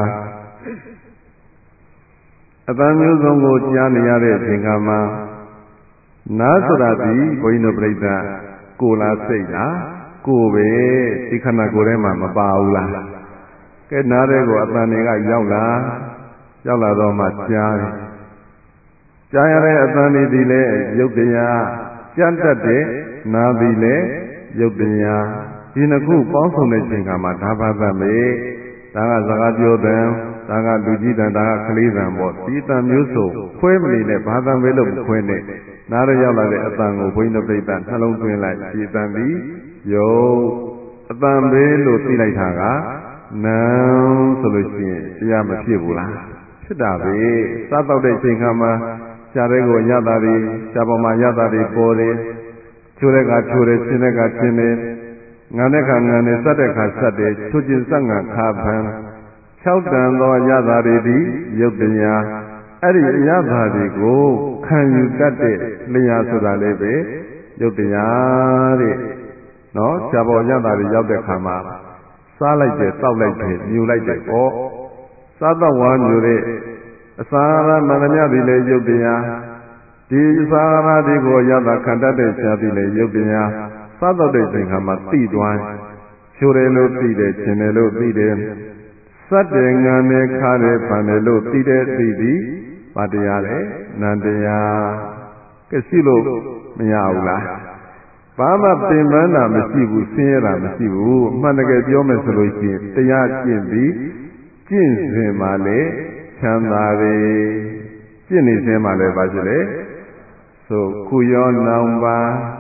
အတန်မျိုးစုံကိုကြားနေရတဲ့အချိန်ခါမှာနားဆိုတာဒီဘုန်းကြီးတို့ပြိဿကိုလားစိတ်လားကိုပဲဒီခန္ဓာကိုယ်ထဲမှာမပါဘူးလားကဲနားတဲ့ကိုအတန်တွေကရောက်လာတော့မှကြားတယ်ကြားရတဲ့အတန်တွေဒီလေရုပ်တရားကြံ့တတ်တဲ့နာပြီလေရုပ်တရားဒီနှစ်ခုပေါင်းစုံတဲ့ချိန်ခါမှာဒါဘာသမေဒါကစကားပြောတဲ့ဒါကလူကြီးတန်ဒါကကလေးတန်ပေါ့ဒီတန်မျိုးစုံခွဲမနေနဲ့ဘာသမေလို့မခွဲနဲ့နားရရောက်လာတဲ့အတန်ကိုဘုန်းကြီးတို့ပြိဿနှလုံးသွင်းလိုက်ဒီတန်ဒီယုတ်အတန်ပဲလို့သိလိုက်တာကနံဆိုလို့ရှိရင်တရားမဖြစ်ဘူးလားဖြစ်တာပဲစားတော့တဲ့ချိန်ခါမှာရှားတဲ့ကိုရတာတွေရှားပေါ်မှာရတာတွေပေါ်တယ်ချိုးတဲ့ကချိုးတယ်ရှင်းတဲ့ကရှင်းတယ်ငန်တဲ့ခါငန်တယ်စက်တဲ့ခါစက်တယ်ချိုးကျင်စက်ငါခါဖန်6တန်သောရတာတွေဒီရုပ်တရားအဲ့ဒီရတာတွေကိုခံယူတတ်တဲ့လျာဆိုတာလည်းပဲရုပ်တရားတဲ့နော်ရှားပေါ်ရတာတွေရောက်တဲ့ခါမှာစားလိုက်တယ်တောက်လိုက်တယ်မြူလိုက်တယ်ပေါ့စားတော့ဝါမြူတဲ့အစာရမန္တမြသည်လည်းရုပ်တရားဒီသာရတိကိုရတာခံတတ်တဲ့ရှားတိလေရုပ်တရားစားတော့တဲ့ချိန်ခါမှာသိသွားချိုတယ်လို့သိတယ်ကျင်တယ်လို့သိတယ်စက်တယ်ငံတယ်ခါတယ်ဖန်တယ်လို့သိတယ်သိသည်ဘာတရားလဲနန္တရားကဲရှိလို့မရဘူးလားဘာမှပင်ပန်းတာမရှိဘူးဆင်းရဲတာမရှိဘူးအမှန်တကယ်ပြောမယ်ဆိုလို့ရှိရင်တရားကျင့်ပြီးကျင့်စဉ်မှာလေချမ်းသာတယ်ကျင့်နေစဉ်မှာလည်းဘာဖြစ်လဲဆိုခုရောနောင်ပါ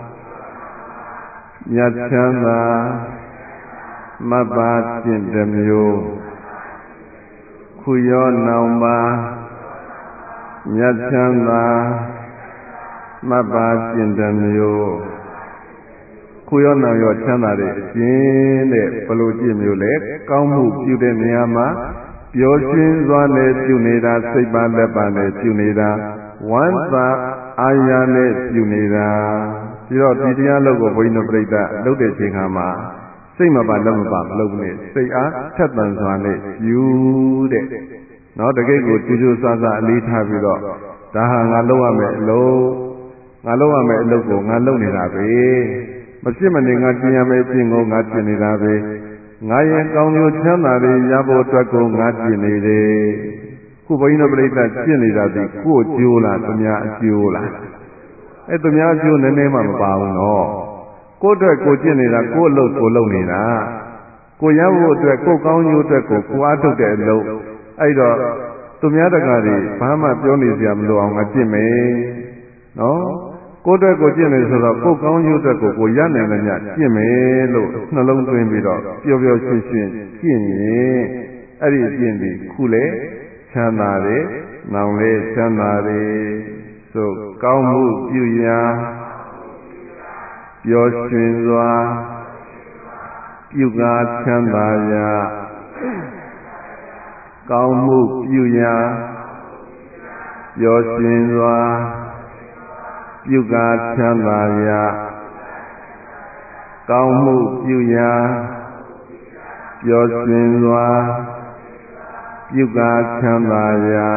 မြတ်ချမ်းသာမတ်ပါကျင့်တစ်မျိုးခုရောနောင်ပါမြတ်ချမ်းသာမတ်ပါကျင့်တစ်မျိုးခုရောနောင်ရောချမ်းသာတဲ့အခြင်းတဲ့ဘလို့ကျင့်မျိုးလဲကောင်းမှုပြုတဲ့နေရာမှာပျော်ရွှင်စွာနဲ့ပြုနေတာစိတ်ပါလက်ပါနဲ့ပြုနေတာဝမ်းသာအာရနဲ့ပြုနေတာပြီးတော့ဒီတရားလုပ်ကိုဘုန်းကြီးတို့ပြိဿလုပ်တဲ့ချိန်ခါမှာစိတ်မပါလက်မပါမလုပ်နဲ့စိတ်အားထက်သန်စွာနဲ့ယူတဲ့နော်တကယ်ကိုကြိုးကြိုးစားစားအလေးထားပြီးတော့ဒါဟာငါလုပ်ရမယ်အလုပ်ငါလုပ်ရမယ်အလုပ်ကိုငါလုပ်နေတာပဲမဖြစ်မနေငါကျင့်ရမယ်အကျင့်ကိုငါကျင့်နေတာပဲငါရဲ့ကောင်းကျိုးချမ်းသာတွေရဖို့အတွက်ကိုငါကျင့်နေတယ်ခုဘုန်းကြီးတို့ပြိဿကျင့်နေတာဒီကိုကျိုးလားသူများအကျိုးလားအဲ့သူများအကျိုးနည်းနည်းမှမပါဘူးနော်ကိုယ့်အတွက်ကိုကျင့်နေတာကိုယ့်အလုပ်ကိုလုပ်နေတာကိုရဖို့အတွက်ကိုကောင်းကျိုးအတွက်ကိုအားထုတ်တဲ့အလုပ်အဲ့တော့သူများတကာတွေဘာမှပြောနေစရာမလိုအောင်ငါကျင့်မယ်နော်ကိုယ့်အတွက်ကိုကျင့်နေဆိုတော့ကိုကောင်းကျိုးအတွက်ကိုရနိုင်တယ်ညကျင့်မယ်လို့နှလုံးသွင်းပြီးတော့ပျော်ပျော်ရွှင်ရွှင်ကျင့်ရင်အဲ့ဒီကျင့်ပြီးခုလေချမ်းသာတယ်နောင်လေချမ်းသာတယ်ဆိုကောင်းမှုပြုရာပျော်ရွှင်စွာပြုကားချမ်းသာရာကောင်းမှုပြုရာပျော်ရွှင်စွာပြုကားချမ်းသာရာကောင်းမှုပြုရာပျော်ရွှင်စွာပြုကားချမ်းသာရာ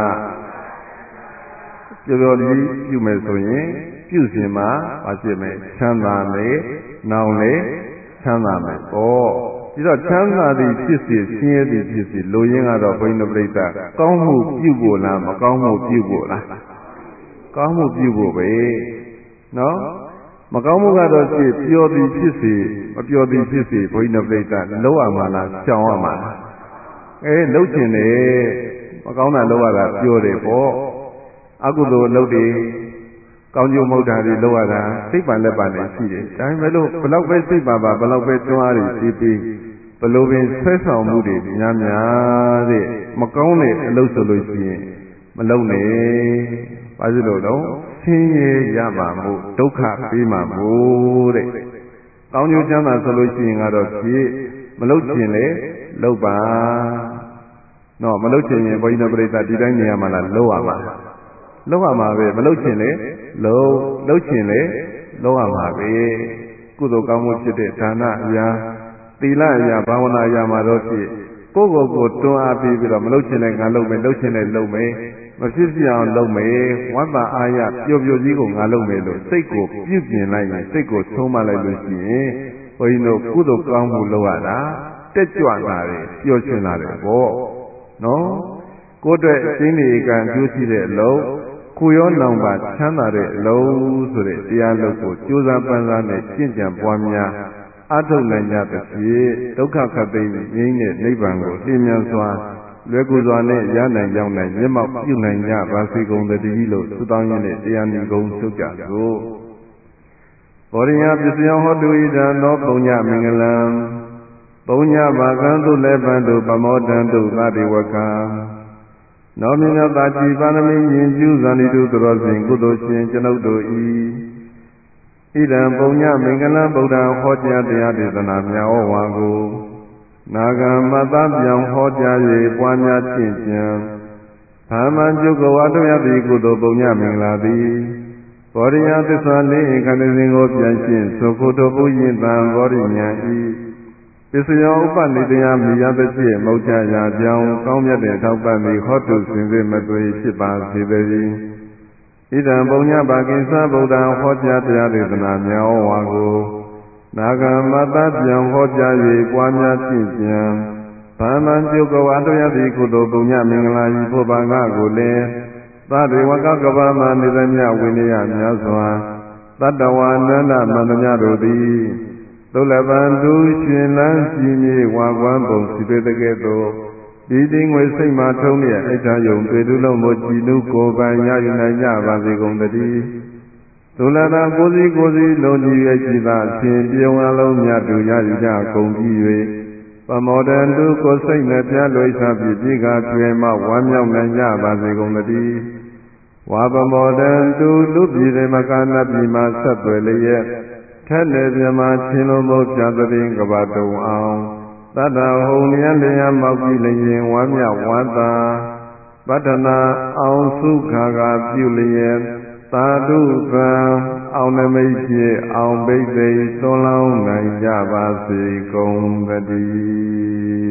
ပြောပြီးပြုမယ်ဆိုရင်ပြုစဉ်မှာပါဖြစ်မယ်ချမ်းသာမယ်နောင်လေချမ်းသာမယ်ဩဒီတော့ချမ်းသာသည်ဖြစ်စေဆင်းရဲသည်ဖြစ်စေလိုရင်းကတော့ဘုန်းကြီးတို့ပြိဿကောင်းမှုပြုဖို့လားမကောင်းမှုပြုဖို့လားကောင်းမှုပြုဖို့ပဲနော်မကောင်းမှုကတော့ဖြစ်ပျော်သည်ဖြစ်စေမပျော်သည်ဖြစ်စေဘုန်းကြီးတို့ပြိဿလုံးဝမှာလားရှောင်ရမှာလားလှုပ်ခြင်းလေမကောင်းတာလုပ်ရတာပျော်တယ်ပေါ့အကုသိုလ်လုပ်တယ်ကောင်းကျိုးမဟုတ်တာတွေလုပ်ရတာစိတ်ပါလက်ပါနဲ့ရှိတယ်ဒါပေမဲ့လို့ဘလောက်ပဲစိတ်ပါပါဘလောက်ပဲတွန်းအားတွေပြီးပြီးဘလို့ပင်ဆွဲဆောင်မှုတွေများများတဲ့မကောင်းတဲ့အလုပ်ဆိုလို့ရှိရင်မလုပ်နဲ့ဘာဖြစ်လို့လဲဆင်းရဲရမှာမို့ဒုက္ခပေးမှာမို့တဲ့ကောင်းကျိုးချမ်းသာဆိုလို့ရှိရင်ကတော့ဖြစ်မလုပ်ချင်လေလုပ်ပါနော်မလုပ်ချင်ရင်ဘုန်းကြီးတို့ပြိဿဒီတိုင်းနေရမှာလားလုပ်ရမှာလုပ်ရမှာပဲမလုပ်ချင်လေလုပ်ချင်လေလုပ်ရမှာပဲကုသိုလ်ကောင်းမှုဖြစ်တဲ့ဒါနအရာသီလအရာဘာဝနာအရာမှာတော့ဖြစ်ကိုယ့်ကိုယ်တွန်းအားပေးပြီးတော့မလုပ်ချင်တဲ့ငါလုပ်မယ်လုပ်ချင်တဲ့လုပ်မယ်မဖြစ်ပြအောင်လုပ်မယ်ဝမ်းသာအားရပျော်ပျော်ကြီးကိုငါလုပ်မယ်လို့စိတ်ကိုပြုပြင်လိုက်ရင်စိတ်ကိုသုံးမလိုက်လို့ရှိရင်ဘုန်းကြီးတို့ကုသိုလ်ကောင်းမှုလုပ်ရတာတက်ကြွလာတယ်ပျော်ရွှင်လာတယ်ပေါ့နော်ကိုယ့်အတွက်အရှင်းနေကံအကျိုးရှိတဲ့အလုပ်ခုရောနောင်ပါချမ်းသာတဲ့အလုံးဆိုတဲ့တရားလုပ်ကိုကြိုးစားပန်းစားနဲ့ကျင့်ကြံပွားများအထုတ်နိုင်ကြသဖြင့်ဒုက္ခခတ်သိမ်းငြိမ်းတဲ့နိဗ္ဗာန်ကိုသိမြတ်စွာလွယ်ကူစွာနဲ့ရနိုင်ကြောင်းနိုင်မျက်မှောက်ပြုနိုင်ကြပါစေကုန်သတည်းလို့သုတောင်းရင်းနဲ့တရားနိဂုံးချုပ်ကြစို့ဘောရိယပစ္စယဟောတုဣဒံသောပုံညမင်္ဂလံပုံညဘာကံတုလည်းပံတုပမောတံတုသတိဝကံနောမြတ်သာကြည်ပါရမီယဉ်ကျူးဇာတိတုသောစဉ်ကုသိုလ်ရှင်ကျွန်ုပ်တို့ဤဣဒံပုံညမင်္ဂလံဗုဒ္ဓဟောကြားတရားဒေသနာများဩဝါကိုနာဂံမတပြောင်ဟောကြား၍ပွားများကျင့်ကြံသာမန်ကျုပ်ကဝါတို့ရသည့်ကုသိုလ်ပုံညမင်္ဂလာသည်ဘောရိယသစ္စာလေးခန္ဓာစဉ်ကိုပြန်ရှင်းသုခုတို့ဘုရင်တံဘောရိညာဤပစ္စယောဥပနိတယမိယသဖြင့်မௌချရာကြောင်းကောင်းမြတ်တဲ့ထောက်ပံ့သည်ဟောတုစင်စစ်မသွေဖြစ်ပါစေတည်းဣဒံပုံညပါကိစ္စဗုဒ္ဓံဟောကြားတရားဒေသနာများဩဝါကိုနာဂမတ္တပြန်ဟောကြား၍ပွားများကျင့်ကြံဘာမံကျုပ်ကောအတ္တယတိကုသိုလ်ပုံညမင်္ဂလာဤဖို့ဘာငါကိုလည်းသတ္တေဝကကဘာမနေသမျှဝိနည်းများစွာတတ္တဝါနန္ဒမန္တမြတို့သည်သုလပံသူရှင်လန်းကြည်မြေဝါကွမ်းပုံစီပေတကဲ့သို့ဒီတိငွေစိတ်မှထုံးတဲ့အိဋ္ဌယုံတွေ့တုလုံးကိုကြည်နုကိုယ်ပိုင်ရယူနိုင်ကြပါစေကုန်သတည်းသုလတာကိုယ်စီလုံးကြည်ရဲ့ရှိသာအရှင်ပြုံအလုံးမြတ်သူရယူကြကုန်ပြီး၍ပမောဒံတုကိုယ်စိတ်နဲ့ပြလွိစားပြီးဒီကကျွယ်မှဝမ်းမြောက်နိုင်ကြပါစေကုန်သတည်းဝါပမောဒံတုလူပြည်တွေမကနပြည်မှာဆက်သွယ်လျက်ထက်လေပြမချင်းလုံးမို့ပြသတဲ့ကဘာတုံအောင်သတ္တဟုံလျက်လျက်မောက်ပြီးလျင်ဝမ်းမြောက်ဝမ်းသာပတ္ထနာအောင်စုခါကပြုလျက်သာဓုသံအောင်နမိတ်ဖြင့်အောင်ဘိသိသွန်လောင်းနိုင်ကြပါစေကုန်သတည်း